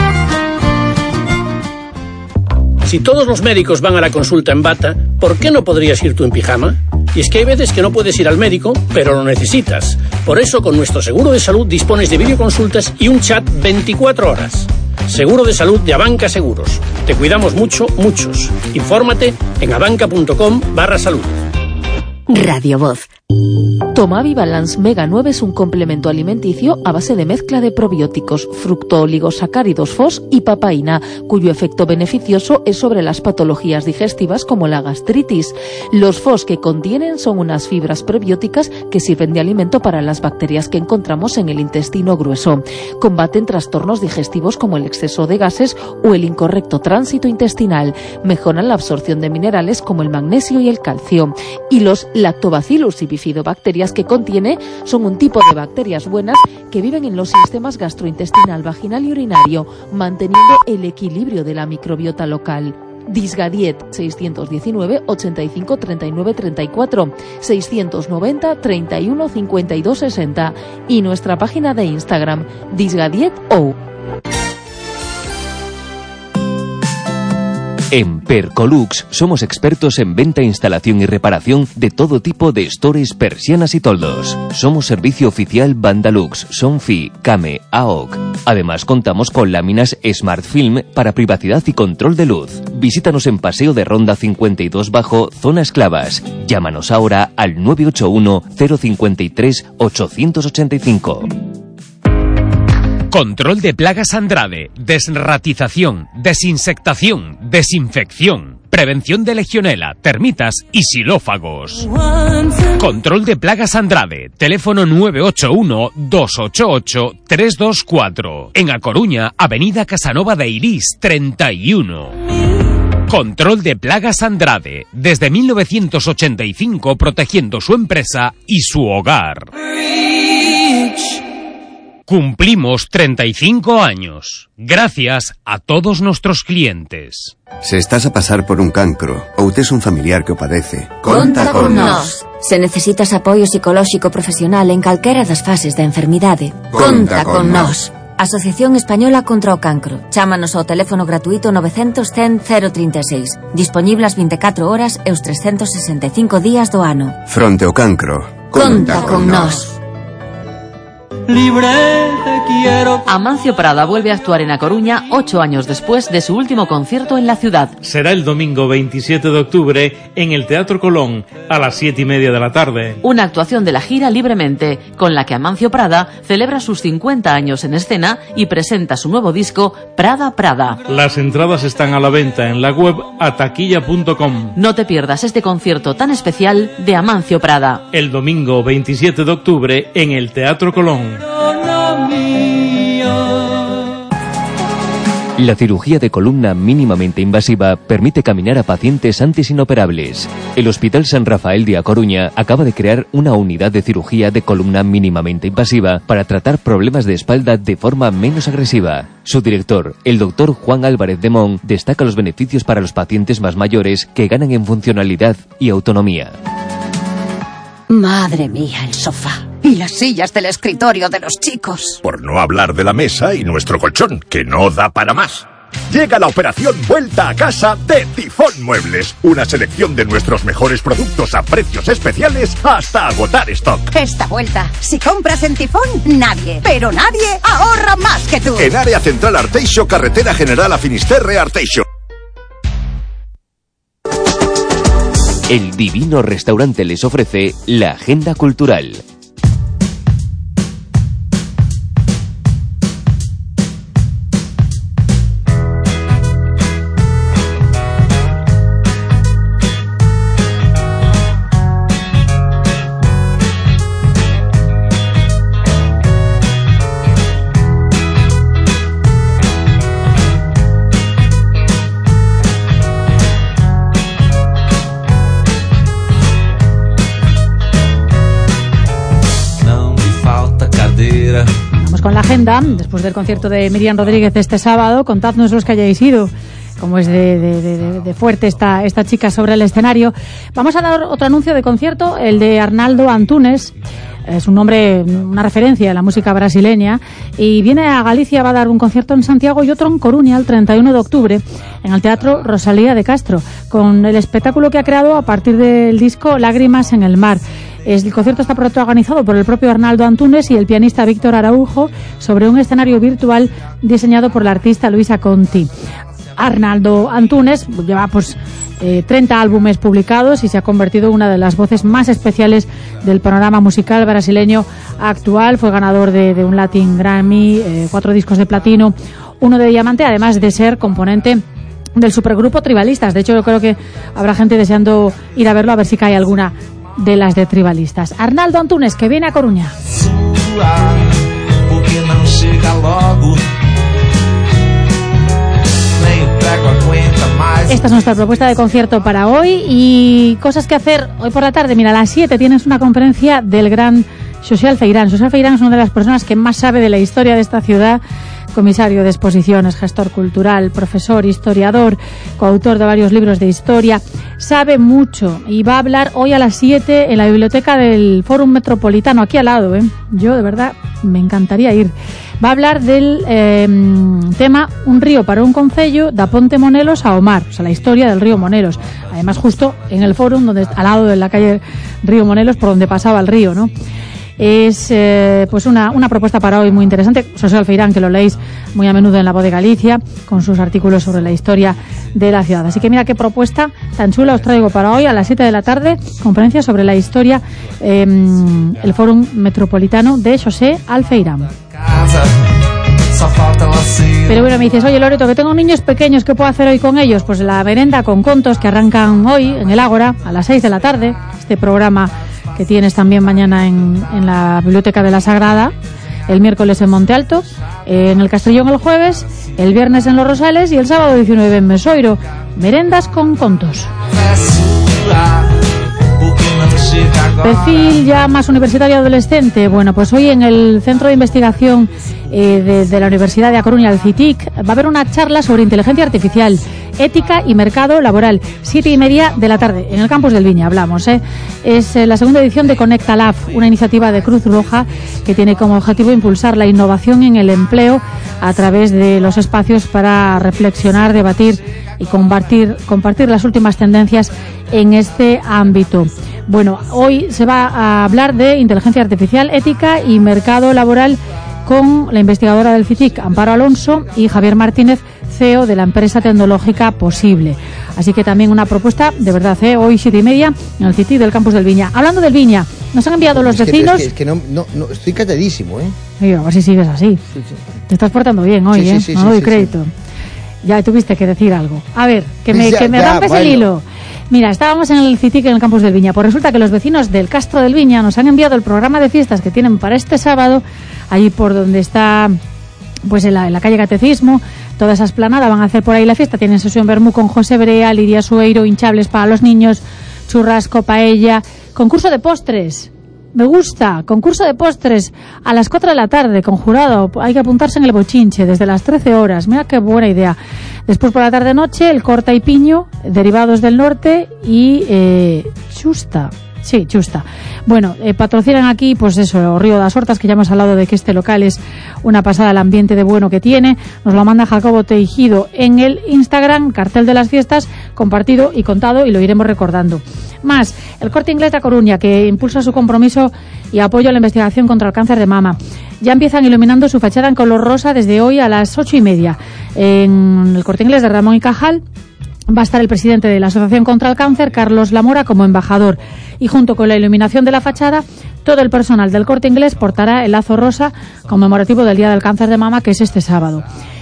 Speaker 11: Si todos los médicos van a la consulta en bata, ¿por qué no podrías ir tú en pijama? Y es que hay veces que no puedes ir al médico, pero lo necesitas. Por eso, con nuestro seguro de salud dispones de videoconsultas y un chat 24 horas. Seguro de salud de Abanca Seguros. Te cuidamos mucho, muchos. Infórmate en abanca.com/salud.
Speaker 1: Radio Voz.
Speaker 12: Tomavi Balance Mega 9 es un complemento alimenticio a base de mezcla de probióticos, fructooligosacáridos FOS y papaína, cuyo efecto beneficioso es sobre las patologías digestivas como la gastritis. Los FOS que contienen son unas fibras prebióticas que sirven de alimento para las bacterias que encontramos en el intestino grueso. Combaten trastornos digestivos como el exceso de gases o el incorrecto tránsito intestinal. Mejoran la absorción de minerales como el magnesio y el calcio. Y los Lactobacillus y bifidobacterias que contiene son un tipo de bacterias buenas que viven en los sistemas gastrointestinal, vaginal y urinario, manteniendo el equilibrio de la microbiota local. Disgadiet 619 85 39 34 690 31 52 60 y nuestra página de Instagram disgadietou.
Speaker 13: En Percolux somos expertos en venta, instalación y reparación de todo tipo de stores, persianas y toldos. Somos servicio oficial Bandalux, Sonfi, Came, AOC. Además contamos con láminas Smart Film para privacidad y control de luz. Visítanos en Paseo de Ronda 52 Bajo, Zona Esclavas. Llámanos ahora al 981 053 885.
Speaker 14: Control de plagas Andrade, desratización, desinsectación, desinfección, prevención de legionela, termitas y xilófagos. Control de plagas Andrade, teléfono 981-288-324. En A Coruña, Avenida Casanova de Irís, 31. Control de plagas Andrade, desde 1985 protegiendo su empresa y su hogar. Cumplimos 35 años, gracias a todos nuestros clientes.
Speaker 15: Se estás a pasar por un cancro ou tes un familiar que o padece,
Speaker 16: conta con nós. Se necesitas apoio psicolóxico profesional en calquera das fases da enfermidade, conta con nós. Asociación Española contra o Cancro. Chámanos ao teléfono gratuito 900 100 036. Disponible as 24 horas e os 365 días do ano.
Speaker 15: Fronte ao cancro,
Speaker 16: conta con nós.
Speaker 17: Libre te quiero.
Speaker 18: Amancio Prada vuelve a actuar en A Coruña 8 años después de su último concierto en la ciudad.
Speaker 19: Será el domingo 27 de octubre en el Teatro Colón a las 7:30 de la tarde.
Speaker 18: Una actuación de la gira Libremente, con la que Amancio Prada celebra sus 50 años en escena y presenta su nuevo disco Prada Prada.
Speaker 19: Las entradas están a la venta en la web ataquilla.com.
Speaker 18: No te pierdas este concierto tan especial de Amancio Prada.
Speaker 19: El domingo 27 de octubre en el Teatro Colón.
Speaker 13: La cirugía de columna mínimamente invasiva permite caminar a pacientes antes inoperables. El Hospital San Rafael de A Coruña acaba de crear una unidad de cirugía de columna mínimamente invasiva para tratar problemas de espalda de forma menos agresiva. Su director, el doctor Juan Álvarez de Mon, destaca los beneficios para los pacientes más mayores que ganan en funcionalidad y autonomía.
Speaker 20: Madre mía, el sofá. Y las sillas del escritorio de los chicos.
Speaker 21: Por no hablar de la mesa y nuestro colchón, que no da para más. Llega la operación Vuelta a Casa de Tifón Muebles. Una selección de nuestros mejores productos a precios especiales hasta agotar stock.
Speaker 20: Esta vuelta, si compras en Tifón, nadie, pero nadie ahorra más que tú.
Speaker 21: En Área Central Arteixo, Carretera General a Finisterre Arteixo.
Speaker 13: El Divino Restaurante les ofrece la agenda cultural.
Speaker 3: Con la agenda, después del concierto de Miriam Rodríguez este sábado, contadnos los que hayáis ido, como es de fuerte esta chica sobre el escenario. Vamos a dar otro anuncio de concierto, el de Arnaldo Antunes. Es un nombre, una referencia a la música brasileña, y viene a Galicia, va a dar un concierto en Santiago y otro en Coruña el 31 de octubre en el Teatro Rosalía de Castro, con el espectáculo que ha creado a partir del disco Lágrimas en el mar. El concierto está protagonizado por el propio Arnaldo Antunes y el pianista Víctor Araujo sobre un escenario virtual diseñado por la artista Luisa Conti. Arnaldo Antunes lleva 30 álbumes publicados y se ha convertido en una de las voces más especiales del panorama musical brasileño actual. Fue ganador de un Latin Grammy, 4 discos de platino, 1 de diamante, además de ser componente del supergrupo Tribalistas. De hecho, yo creo que habrá gente deseando ir a verlo, a ver si cae alguna de las de Tribalistas. Arnaldo Antunes, que viene a Coruña. Esta es nuestra propuesta de concierto para hoy y cosas que hacer hoy por la tarde. Mira, a las 7 tienes una conferencia del gran Xosé Alfeirán. Xosé Alfeirán es una de las personas que más sabe de la historia de esta ciudad, comisario de exposiciones, gestor cultural, profesor, historiador, coautor de varios libros de historia. Sabe mucho y va a hablar hoy a las 7 en la biblioteca del Fórum Metropolitano, aquí al lado. Yo, de verdad, me encantaría ir. Va a hablar del tema Un río para un concello, da Ponte Monelos a Omar, o sea, la historia del río Monelos. Además, justo en el Fórum, donde al lado de la calle Río Monelos, por donde pasaba el río, ¿no? Es pues una propuesta para hoy muy interesante. Xosé Alfeirán, que lo leéis muy a menudo en La Voz de Galicia, con sus artículos sobre la historia de la ciudad. Así que mira qué propuesta tan chula os traigo para hoy a las 7 de la tarde, conferencia sobre la historia, el Fórum Metropolitano de Xosé Alfeirán. Pero bueno, me dices, oye Loreto, que tengo niños pequeños, ¿qué puedo hacer hoy con ellos? Pues la merenda con contos que arrancan hoy en el Ágora a las 6 de la tarde, este programa que tienes también mañana en la Biblioteca de la Sagrada, el miércoles en Monte Alto, en el Castellón el jueves, el viernes en Los Rosales y el sábado 19 en Mesoiro. Merendas con contos. Perfil ya más universitario adolescente. Bueno, pues hoy en el Centro de Investigación de la Universidad de A Coruña, el CITIC, va a haber una charla sobre inteligencia artificial, ética y mercado laboral, 7:30 de la tarde, en el campus del Viña hablamos. Es la segunda edición de Conecta Lab, una iniciativa de Cruz Roja que tiene como objetivo impulsar la innovación en el empleo a través de los espacios para reflexionar, debatir y compartir las últimas tendencias en este ámbito. Bueno, hoy se va a hablar de inteligencia artificial, ética y mercado laboral con la investigadora del CITIC, Amparo Alonso, y Javier Martínez, CEO de la empresa tecnológica Posible. Así que también una propuesta, de verdad, hoy 7:30 en el CITIC del campus del Viña. Hablando del Viña, nos han enviado los vecinos...
Speaker 2: Es que no, estoy calladísimo,
Speaker 3: Sí, a ver si sigues así. Sí. Te estás portando bien hoy,
Speaker 2: Sí,
Speaker 3: no doy crédito. Sí. Ya tuviste que decir algo. A ver, que me rompes el hilo. Mira, estábamos en el CITIC en el campus del Viña. Pues resulta que los vecinos del Castro del Viña nos han enviado el programa de fiestas que tienen para este sábado, allí por donde está, pues en la calle Catecismo, toda esa esplanada, van a hacer por ahí la fiesta. Tienen sesión vermú con José Brea, Lidia Sueiro, hinchables para los niños, churrasco, paella, concurso de postres. Me gusta, concurso de postres a las 4 de la tarde con jurado. Hay que apuntarse en el bochinche desde las 13 horas. Mira qué buena idea. Después por la tarde-noche el corta y piño, derivados del norte y chusta. Sí, chusta. Bueno, patrocinan aquí, pues eso, Río das Hortas, que ya hemos hablado de que este local es una pasada, el ambiente de bueno que tiene. Nos lo manda Jacobo Teijido en el Instagram, cartel de las fiestas, compartido y contado, y lo iremos recordando. Más, el Corte Inglés de A Coruña, que impulsa su compromiso y apoyo a la investigación contra el cáncer de mama. Ya empiezan iluminando su fachada en color rosa desde hoy a las 8:30. En el Corte Inglés de Ramón y Cajal va a estar el presidente de la Asociación contra el Cáncer, Carlos Lamora, como embajador. Y junto con la iluminación de la fachada, todo el personal del Corte Inglés portará el lazo rosa conmemorativo del Día del Cáncer de Mama, que es este sábado.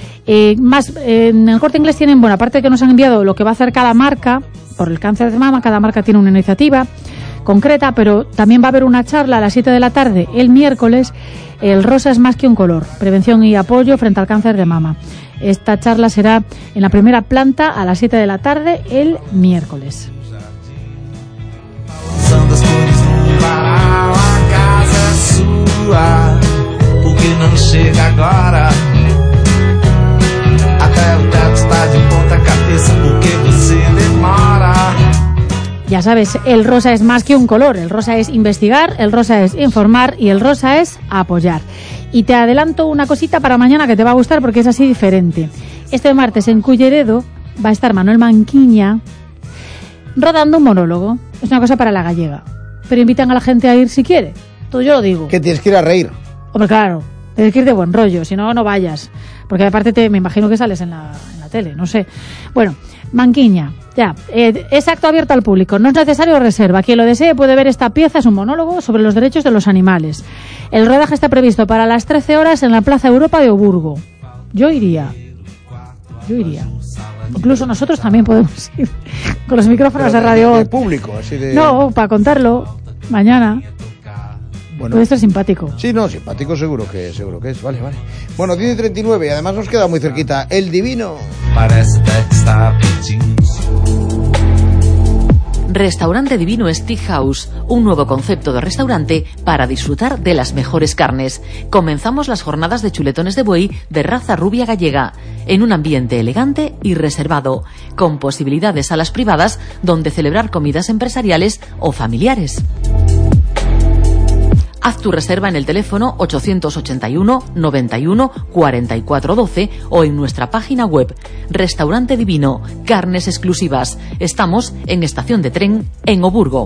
Speaker 3: En el Corte Inglés tienen, bueno, aparte de que nos han enviado lo que va a hacer cada marca por el cáncer de mama, cada marca tiene una iniciativa concreta, pero también va a haber una charla a las 7 de la tarde el miércoles, el rosa es más que un color, prevención y apoyo frente al cáncer de mama. Esta charla será en la primera planta a las 7 de la tarde el miércoles. Ya sabes, el rosa es más que un color, el rosa es investigar, el rosa es informar y el rosa es apoyar. Y te adelanto una cosita para mañana que te va a gustar porque es así diferente. Este martes en Culleredo va a estar Manuel Manquiña rodando un monólogo. Es una cosa para la gallega, pero invitan a la gente a ir si quiere. Todo yo lo digo.
Speaker 2: Que tienes que ir a reír.
Speaker 3: Hombre, claro, tienes que ir de buen rollo, si no, no vayas. Porque aparte me imagino que sales en la tele, no sé. Bueno, Manquiña, Ya, es acto abierto al público, no es necesario reserva. Quien lo desee puede ver esta pieza, es un monólogo sobre los derechos de los animales. El rodaje está previsto para las 13 horas en la Plaza Europa de Oburgo. Yo iría. Incluso nosotros también podemos ir con los micrófonos de radio.
Speaker 2: De público, así de...
Speaker 3: No, para contarlo mañana.
Speaker 2: Bueno,
Speaker 3: puede ser simpático.
Speaker 2: Sí, no, simpático seguro que es. Vale. Bueno, 10:39 y además nos queda muy cerquita El Divino.
Speaker 18: Restaurante Divino Steakhouse, un nuevo concepto de restaurante para disfrutar de las mejores carnes. Comenzamos las jornadas de chuletones de buey de raza rubia gallega, en un ambiente elegante y reservado, con posibilidades salas privadas donde celebrar comidas empresariales o familiares. Haz tu reserva en el teléfono 881 91 44 12 o en nuestra página web. Restaurante Divino, carnes exclusivas. Estamos en Estación de Tren, en Oburgo.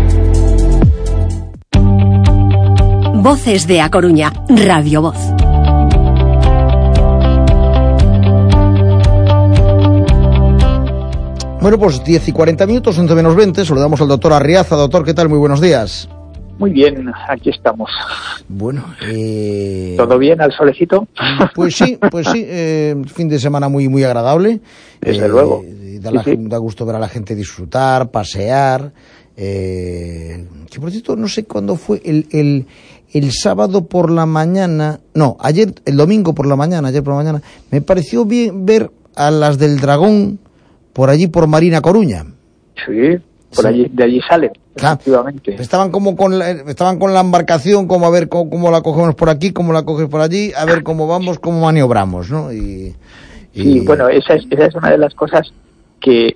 Speaker 1: Voces de A Coruña, Radio Voz.
Speaker 2: Bueno, pues 10:40, 11 menos 20. Saludamos al doctor Arriaza. Doctor, ¿qué tal? Muy buenos días.
Speaker 5: Muy bien, aquí estamos.
Speaker 2: Bueno,
Speaker 5: ¿todo bien al solecito?
Speaker 2: Pues sí, fin de semana muy agradable.
Speaker 5: Desde luego.
Speaker 2: Da gusto ver a la gente disfrutar, pasear. Que por cierto, no sé cuándo fue el sábado por la mañana, no, el domingo por la mañana, me pareció bien ver a las del Dragón por allí por Marina Coruña.
Speaker 5: Sí. De allí salen, efectivamente.
Speaker 2: Estaban como con la embarcación, como a ver cómo la cogemos por aquí, cómo la coges por allí, a ver cómo vamos, cómo maniobramos, ¿no?
Speaker 5: Sí, bueno, esa es una de las cosas que,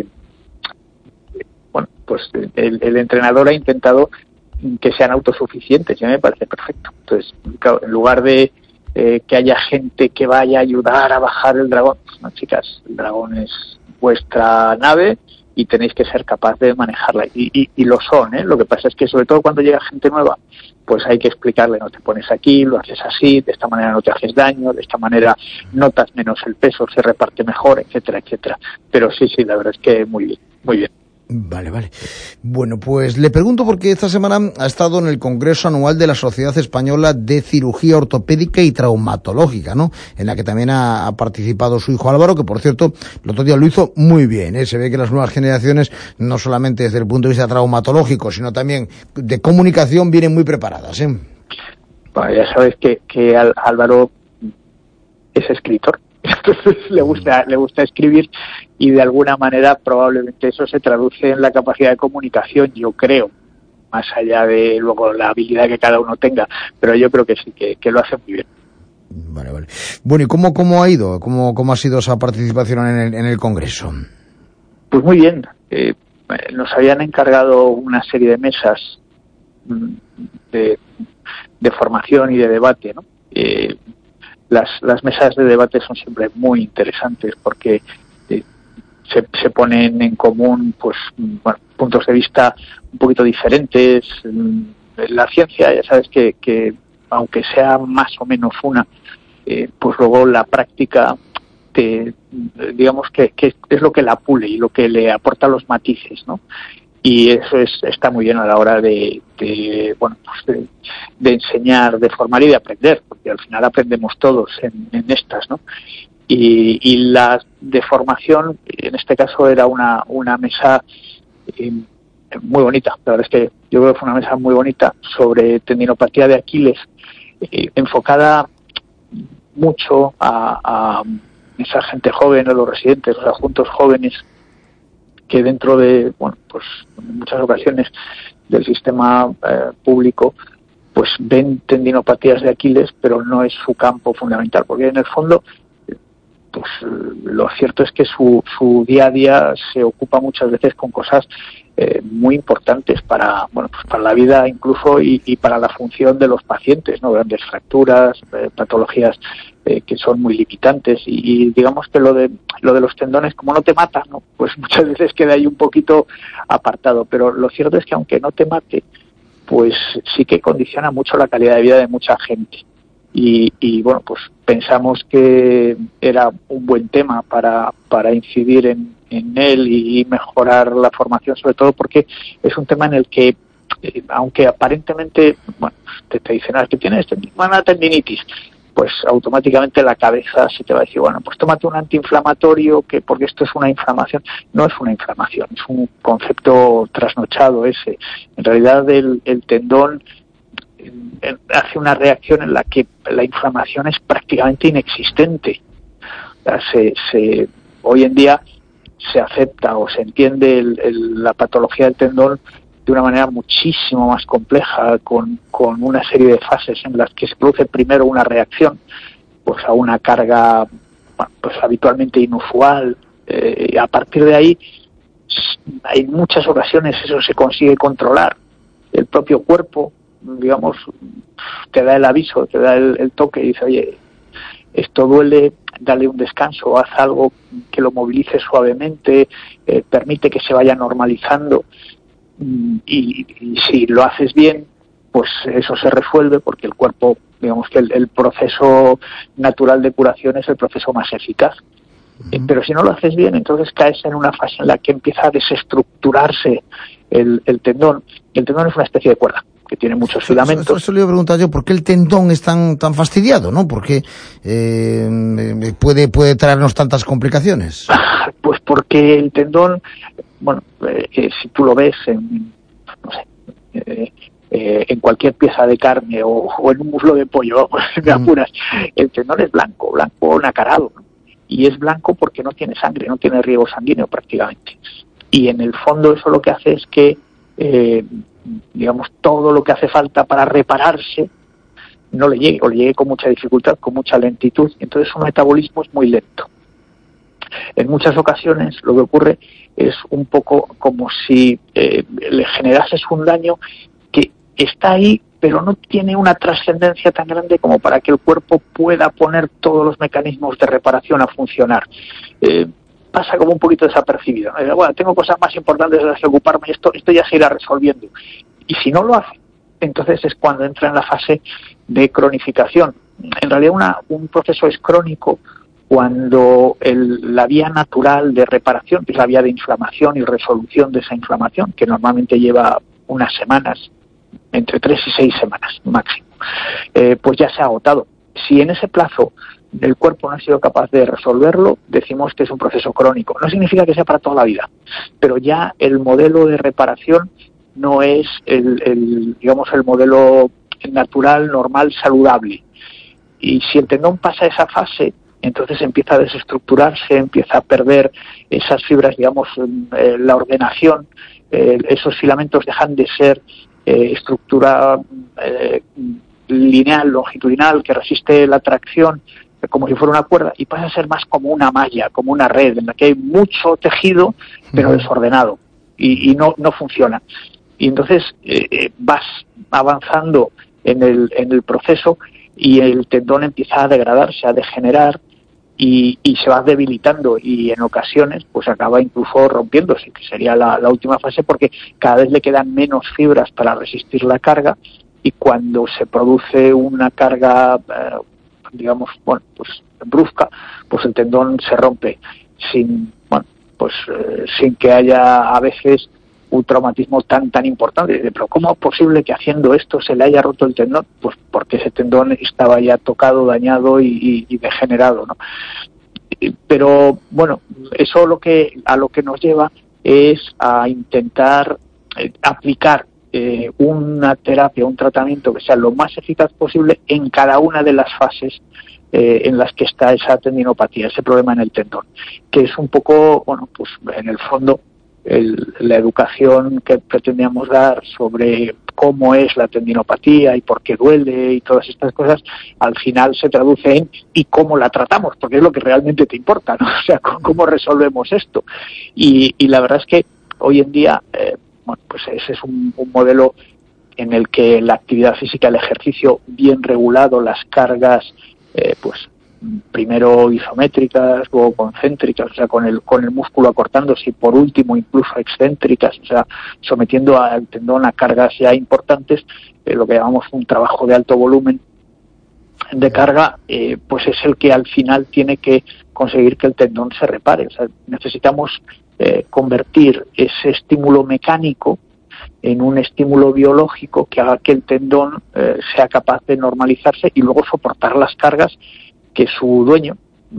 Speaker 5: pues el entrenador ha intentado que sean autosuficientes, y a mí me parece perfecto. Entonces, claro, en lugar de que haya gente que vaya a ayudar a bajar el dragón, pues no, chicas, el dragón es vuestra nave y tenéis que ser capaz de manejarla, y lo son, ¿eh? Lo que pasa es que sobre todo cuando llega gente nueva, pues hay que explicarle, no te pones aquí, lo haces así, de esta manera no te haces daño, de esta manera notas menos el peso, se reparte mejor, etcétera. Pero sí, la verdad es que muy bien.
Speaker 2: Vale. Bueno, pues le pregunto porque esta semana ha estado en el Congreso Anual de la Sociedad Española de Cirugía Ortopédica y Traumatológica, ¿no? En la que también ha participado su hijo Álvaro, que por cierto, el otro día lo hizo muy bien, ¿eh? Se ve que las nuevas generaciones, no solamente desde el punto de vista traumatológico, sino también de comunicación, vienen muy preparadas, ¿eh?
Speaker 5: Bueno, ya sabes que Álvaro es escritor. Entonces le gusta escribir, y de alguna manera probablemente eso se traduce en la capacidad de comunicación, yo creo, más allá de luego la habilidad que cada uno tenga, pero yo creo que sí, que lo hace muy bien.
Speaker 2: Vale. Bueno, ¿y cómo ha ido? ¿Cómo ha sido esa participación en el Congreso?
Speaker 5: Pues muy bien. Nos habían encargado una serie de mesas de formación y de debate, ¿no? Las mesas de debate son siempre muy interesantes porque se ponen en común puntos de vista un poquito diferentes. La ciencia, ya sabes que aunque sea más o menos una, pues luego la práctica digamos que es lo que la pule y lo que le aporta los matices, ¿no? Y eso está muy bien a la hora de enseñar, de formar y de aprender, porque al final aprendemos todos en estas, ¿no? Y la de formación, en este caso, era una mesa muy bonita. La verdad es que yo creo que fue una mesa muy bonita sobre tendinopatía de Aquiles, enfocada mucho a esa gente joven, a los residentes, los adjuntos jóvenes, que dentro de, en muchas ocasiones del sistema público, pues ven tendinopatías de Aquiles, pero no es su campo fundamental, porque en el fondo, pues lo cierto es que su día a día se ocupa muchas veces con cosas muy importantes para la vida incluso y para la función de los pacientes, ¿no? Grandes fracturas, patologías que son muy limitantes, y digamos que lo de los tendones, como no te mata, ¿no? Pues muchas veces queda ahí un poquito apartado, pero lo cierto es que aunque no te mate, pues sí que condiciona mucho la calidad de vida de mucha gente. Y pues pensamos que era un buen tema para incidir en en él y mejorar la formación, sobre todo porque es un tema en el que, aunque aparentemente, bueno, te dicen, que tienes una tendinitis, pues automáticamente la cabeza se te va a decir, bueno, pues tómate un antiinflamatorio, porque esto es una inflamación. No es una inflamación, es un concepto trasnochado ese. En realidad el tendón hace una reacción en la que la inflamación es prácticamente inexistente. O sea, hoy en día se acepta o se entiende la patología del tendón de una manera muchísimo más compleja, con una serie de fases en las que se produce primero una reacción pues a una carga pues habitualmente inusual, y a partir de ahí en muchas ocasiones eso se consigue controlar. El propio cuerpo, digamos, te da el aviso, te da el toque y dice, oye, esto duele, dale un descanso, haz algo que lo movilice suavemente, permite que se vaya normalizando. Y si lo haces bien, pues eso se resuelve, porque el cuerpo, digamos que el proceso natural de curación es el proceso más eficaz. Pero si no lo haces bien, entonces caes en una fase en la que empieza a desestructurarse el tendón. Y el tendón es una especie de cuerda que tiene muchos filamentos.
Speaker 2: Eso le iba a preguntar yo, ¿por qué el tendón es tan fastidiado, no? ¿Por qué puede traernos tantas complicaciones?
Speaker 5: Pues porque el tendón, bueno, si tú lo ves en cualquier pieza de carne o en un muslo de pollo, si me apuras, el tendón es blanco nacarado, ¿no? Y es blanco porque no tiene sangre, no tiene riego sanguíneo prácticamente. Y en el fondo eso lo que hace es que, digamos, todo lo que hace falta para repararse no le llegue, o le llegue con mucha dificultad, con mucha lentitud. Entonces su metabolismo es muy lento. En muchas ocasiones lo que ocurre es un poco como si le generases un daño que está ahí, pero no tiene una trascendencia tan grande como para que el cuerpo pueda poner todos los mecanismos de reparación a funcionar. Pasa como un poquito desapercibido, ¿no? Bueno, tengo cosas más importantes de las que ocuparme, esto ya se irá resolviendo. Y si no lo hace, entonces es cuando entra en la fase de cronificación. En realidad un proceso es crónico cuando la vía natural de reparación, que es la vía de inflamación y resolución de esa inflamación, que normalmente lleva unas semanas, entre 3 y 6 semanas máximo, pues ya se ha agotado. Si en ese plazo el cuerpo no ha sido capaz de resolverlo, decimos que es un proceso crónico. No significa que sea para toda la vida, pero ya el modelo de reparación no es el modelo natural, normal, saludable. Y si el tendón pasa esa fase, entonces empieza a desestructurarse, empieza a perder esas fibras, digamos, la ordenación, esos filamentos dejan de ser estructura lineal, longitudinal, que resiste la tracción, como si fuera una cuerda, y pasa a ser más como una malla, como una red, en la que hay mucho tejido, pero desordenado, y no funciona. Y entonces vas avanzando en el proceso y el tendón empieza a degradarse, a degenerar, y se va debilitando, y en ocasiones pues acaba incluso rompiéndose, que sería la última fase, porque cada vez le quedan menos fibras para resistir la carga, y cuando se produce una carga brusca, pues el tendón se rompe sin que haya a veces un traumatismo tan importante. Pero ¿cómo es posible que haciendo esto se le haya roto el tendón? Pues porque ese tendón estaba ya tocado, dañado y degenerado, ¿no? Pero bueno, eso a lo que nos lleva es a intentar aplicar una terapia, un tratamiento que sea lo más eficaz posible en cada una de las fases en las que está esa tendinopatía, ese problema en el tendón, que es un poco, pues en el fondo, la educación que pretendíamos dar sobre cómo es la tendinopatía y por qué duele y todas estas cosas, al final se traduce en y cómo la tratamos, porque es lo que realmente te importa, ¿no? O sea, cómo resolvemos esto. Y la verdad es que hoy en día, pues ese es un modelo en el que la actividad física, el ejercicio bien regulado, las cargas, primero isométricas, luego concéntricas, o sea, con el músculo acortándose, y por último incluso excéntricas, o sea, sometiendo al tendón a cargas ya importantes, lo que llamamos un trabajo de alto volumen de carga, pues es el que al final tiene que conseguir que el tendón se repare. O sea, necesitamos convertir ese estímulo mecánico en un estímulo biológico que haga que el tendón sea capaz de normalizarse y luego soportar las cargas que su dueño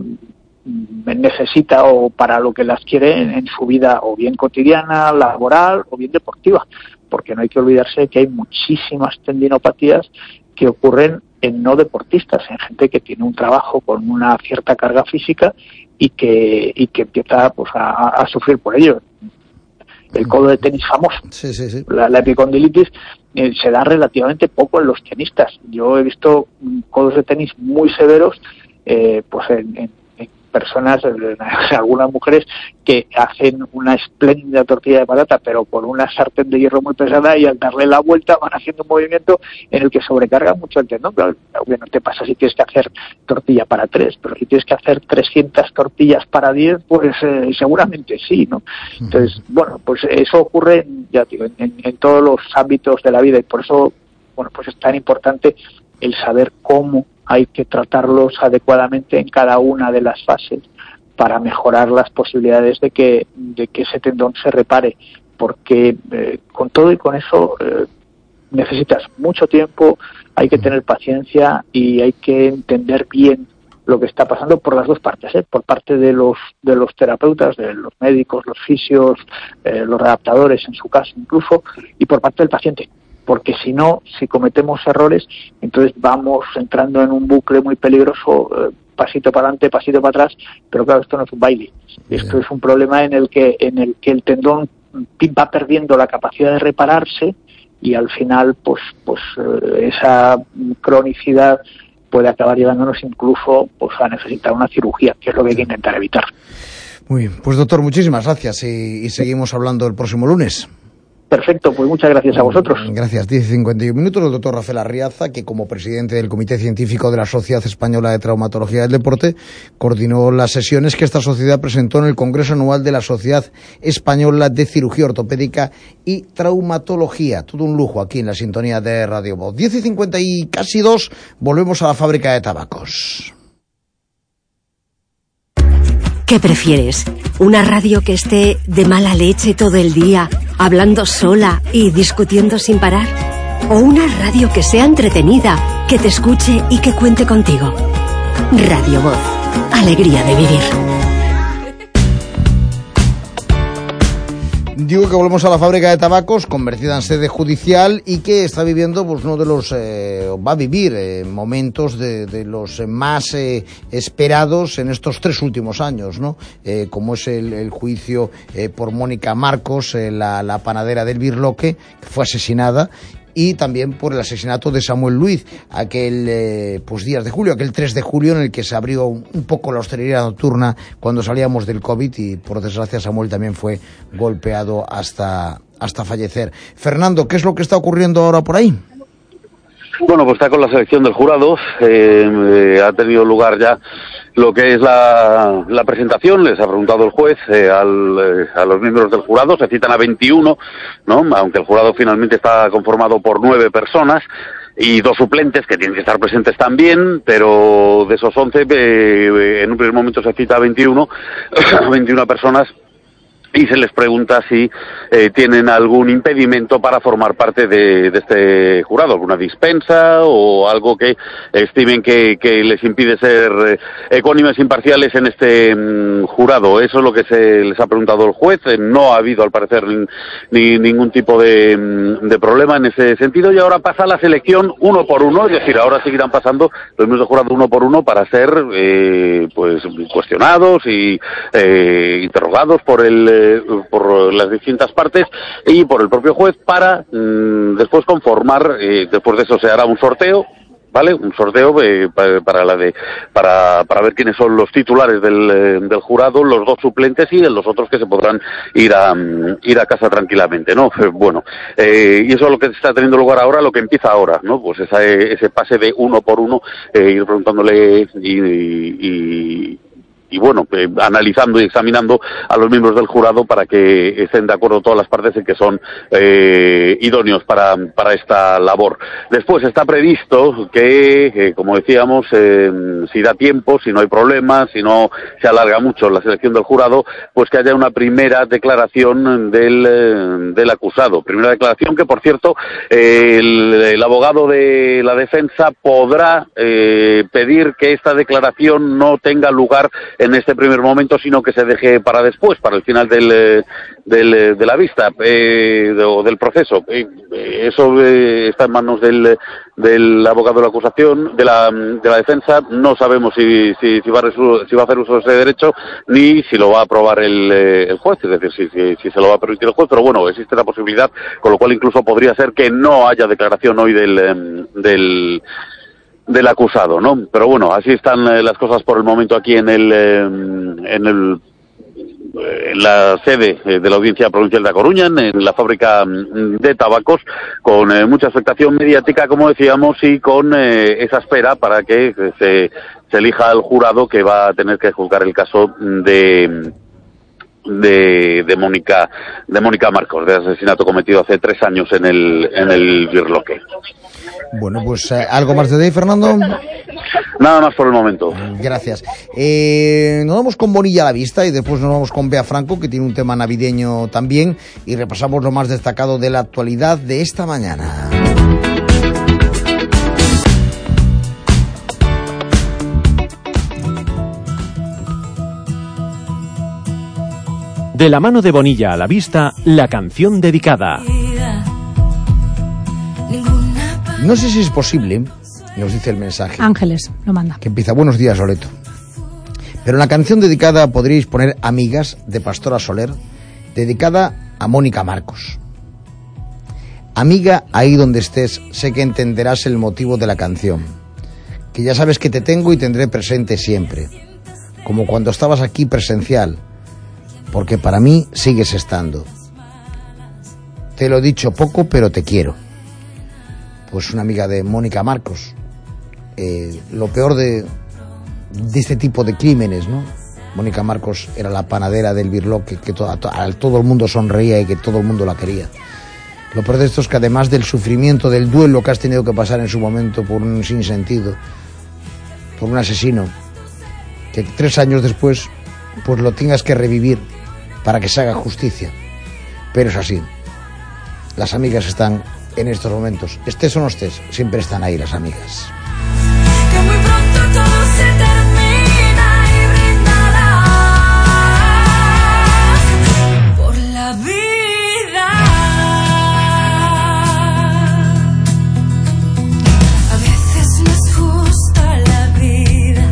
Speaker 5: necesita o para lo que las quiere en su vida, o bien cotidiana, laboral o bien deportiva, porque no hay que olvidarse que hay muchísimas tendinopatías que ocurren en no deportistas, en gente que tiene un trabajo con una cierta carga física y que empieza pues a sufrir por ello. El codo de tenis famoso, la epicondilitis, se da relativamente poco en los tenistas. Yo he visto codos de tenis muy severos pues en personas, algunas mujeres que hacen una espléndida tortilla de patata pero con una sartén de hierro muy pesada, y al darle la vuelta van haciendo un movimiento en el que sobrecarga mucho el tendón. Claro, no te pasa si tienes que hacer tortilla para 3, pero si tienes que hacer 300 tortillas para 10, pues seguramente sí, ¿no? Entonces, bueno, pues eso ocurre, ya digo, en todos los ámbitos de la vida, y por eso, bueno, pues es tan importante el saber cómo hay que tratarlos adecuadamente en cada una de las fases para mejorar las posibilidades de que ese tendón se repare, porque con todo y con eso necesitas mucho tiempo, hay que tener paciencia y hay que entender bien lo que está pasando por las dos partes, por parte de los terapeutas, de los médicos, los fisios, los readaptadores en su caso incluso, y por parte del paciente. Porque si no, si cometemos errores, entonces vamos entrando en un bucle muy peligroso, pasito para adelante, pasito para atrás, pero claro, esto no es un baile. Esto es un problema en el que el tendón va perdiendo la capacidad de repararse, y al final pues esa cronicidad puede acabar llevándonos incluso pues a necesitar una cirugía, que es lo que hay que intentar evitar.
Speaker 2: Muy bien, pues doctor, muchísimas gracias y seguimos hablando el próximo lunes.
Speaker 5: Perfecto, pues muchas gracias a vosotros.
Speaker 2: Gracias. 10:51, el doctor Rafael Arriaza, que como presidente del Comité Científico de la Sociedad Española de Traumatología del Deporte, coordinó las sesiones que esta sociedad presentó en el Congreso Anual de la Sociedad Española de Cirugía Ortopédica y Traumatología. Todo un lujo aquí en la sintonía de Radio Voz. 10:50 y casi 2, volvemos a la fábrica de tabacos.
Speaker 1: ¿Qué prefieres? ¿Una radio que esté de mala leche todo el día, hablando sola y discutiendo sin parar? ¿O una radio que sea entretenida, que te escuche y que cuente contigo? Radio Voz. Alegría de vivir.
Speaker 2: Digo que volvemos a la fábrica de tabacos, convertida en sede judicial, y que está viviendo pues uno de los va a vivir momentos de los más esperados en estos 3 últimos años, ¿no? Como es el juicio por Mónica Marcos, la panadera del Birloque, que fue asesinada, y también por el asesinato de Samuel Luiz, aquel días de julio, aquel 3 de julio en el que se abrió un poco la hostelería nocturna cuando salíamos del COVID, y por desgracia Samuel también fue golpeado hasta fallecer. Fernando, ¿qué es lo que está ocurriendo ahora por ahí?
Speaker 6: Bueno, pues está con la selección del jurado, ha tenido lugar ya lo que es la presentación, les ha preguntado el juez a los miembros del jurado, se citan a 21, ¿no? Aunque el jurado finalmente está conformado por 9 personas y 2 suplentes que tienen que estar presentes también, pero de esos 11, en un primer momento se cita a 21 personas, y se les pregunta si tienen algún impedimento para formar parte de este jurado, alguna dispensa o algo que estimen que les impide ser ecuánimes imparciales en este jurado. Eso es lo que se les ha preguntado el juez. No ha habido, al parecer, ningún tipo de problema en ese sentido, y ahora pasa la selección uno por uno, es decir, ahora seguirán pasando los miembros del jurado uno por uno para ser cuestionados y interrogados por las distintas partes y por el propio juez para después conformar, después de eso se hará un sorteo, ¿vale? Un sorteo para ver quiénes son los titulares del jurado, los 2 suplentes y los otros que se podrán ir a casa tranquilamente, ¿no? Bueno, y eso es lo que está teniendo lugar ahora, lo que empieza ahora, ¿no? Pues ese pase de uno por uno, ir preguntándole y bueno, analizando y examinando a los miembros del jurado para que estén de acuerdo todas las partes en que son idóneos para esta labor. Después está previsto que, como decíamos, si da tiempo, si no hay problemas, si no se alarga mucho la selección del jurado, pues que haya una primera declaración del acusado. Primera declaración que, por cierto, el abogado de la defensa podrá pedir que esta declaración no tenga lugar en este primer momento, sino que se deje para después, para el final de la vista o del proceso. Eso está en manos del abogado de la acusación, de la defensa. No sabemos si va a hacer uso de ese derecho ni si lo va a aprobar el juez, es decir, si se lo va a permitir el juez, pero bueno, existe la posibilidad, con lo cual incluso podría ser que no haya declaración hoy del acusado, ¿no? Pero bueno, así están las cosas por el momento aquí en la sede de la Audiencia Provincial de A Coruña, en la fábrica de tabacos, con mucha expectación mediática, como decíamos, y con esa espera para que se elija al jurado que va a tener que juzgar el caso de Mónica Marcos, del asesinato cometido hace 3 años en el Birloque.
Speaker 2: Bueno, pues ¿algo más de ahí, Fernando?
Speaker 6: Nada más por el momento.
Speaker 2: Gracias. Nos vamos con Bonilla a la vista y después nos vamos con Bea Franco, que tiene un tema navideño también, y repasamos lo más destacado de la actualidad de esta mañana.
Speaker 4: De la mano de Bonilla a la vista, la canción dedicada.
Speaker 2: No sé si es posible, nos dice el mensaje.
Speaker 3: Ángeles, lo manda.
Speaker 2: Que empieza: buenos días, Loreto. Pero en la canción dedicada podríais poner Amigas, de Pastora Soler, dedicada a Mónica Marcos. Amiga, ahí donde estés, sé que entenderás el motivo de la canción. Que ya sabes que te tengo y tendré presente siempre. Como cuando estabas aquí presencial. Porque para mí sigues estando. Te lo he dicho poco, pero te quiero. Pues una amiga de Mónica Marcos. Lo peor de este tipo de crímenes, ¿no? Mónica Marcos era la panadera del Birloque, que todo el mundo sonreía y que todo el mundo la quería. Lo peor de esto es que, además del sufrimiento, del duelo que has tenido que pasar en su momento por un sinsentido, por un asesino, que 3 años después pues lo tengas que revivir para que se haga justicia. Pero es así. Las amigas están en estos momentos. Estés o no estés, siempre están ahí las amigas.
Speaker 7: Que muy pronto todo se termina y brindarás por la vida. A veces no es justa la vida.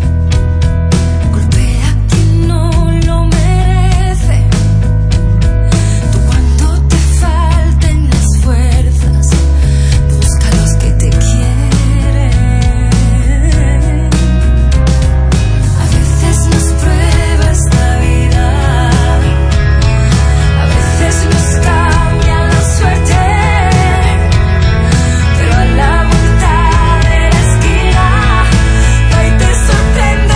Speaker 7: Golpea a quien no lo merece. Tú, cuando te falten las fuerzas, busca a los que te quieren. A veces nos prueba esta vida, a veces nos cambia la suerte, pero a la vuelta de la esquina va y te sorprende.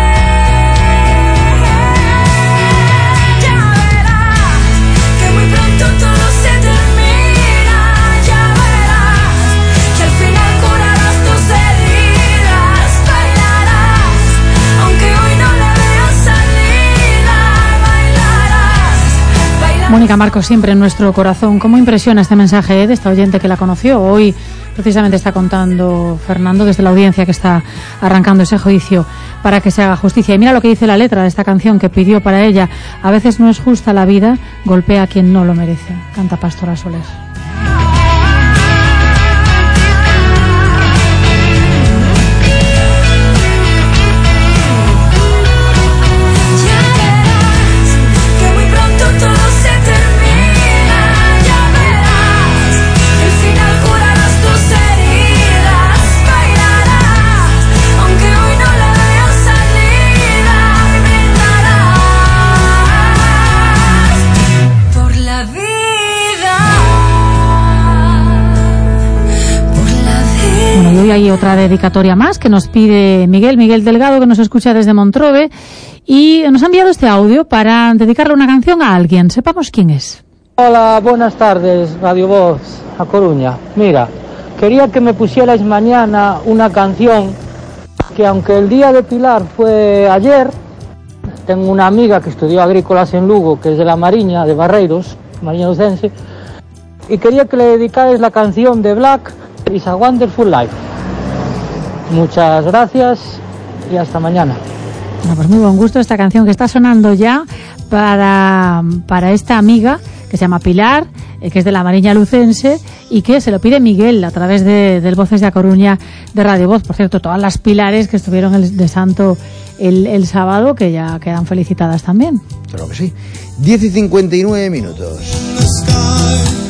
Speaker 7: Ya verás que muy pronto todo se termina. Ya verás que al final curarás tus heridas. Bailarás, aunque hoy no le veas salida. Bailarás.
Speaker 3: Mónica Marcos siempre en nuestro corazón. ¿Cómo impresiona este mensaje de esta oyente que la conoció? Hoy precisamente está contando Fernando desde la audiencia que está arrancando ese juicio para que se haga justicia. Y mira lo que dice la letra de esta canción que pidió para ella: a veces no es justa la vida, golpea a quien no lo merece. Canta Pastora Soler.
Speaker 7: Que muy pronto todo se termina. Ya verás que al final curarás tus heridas. Bailarás, aunque hoy no le veas salida. Brindarás por la vida. Por la vida.
Speaker 3: Bueno, y hoy hay otra dedicatoria más que nos pide Miguel Delgado, que nos escucha desde Montrove y nos ha enviado este audio para dedicarle una canción a alguien. Sepamos quién es.
Speaker 8: Hola, buenas tardes, Radio Voz, A Coruña. Mira, quería que me pusierais mañana una canción que, aunque el día de Pilar fue ayer, tengo una amiga que estudió agrícolas en Lugo, que es de la Mariña, de Barreiros, Mariña Lucense, y quería que le dedicarais la canción de Black, It's a Wonderful Life. Muchas gracias y hasta mañana.
Speaker 3: Bueno, pues muy buen gusto esta canción que está sonando ya para esta amiga que se llama Pilar, que es de la Mariña Lucense, y que se lo pide Miguel a través del Voces de A Coruña de Radio Voz. Por cierto, todas las Pilares que estuvieron de santo el sábado, que ya quedan felicitadas también.
Speaker 2: Claro que sí. 10:59.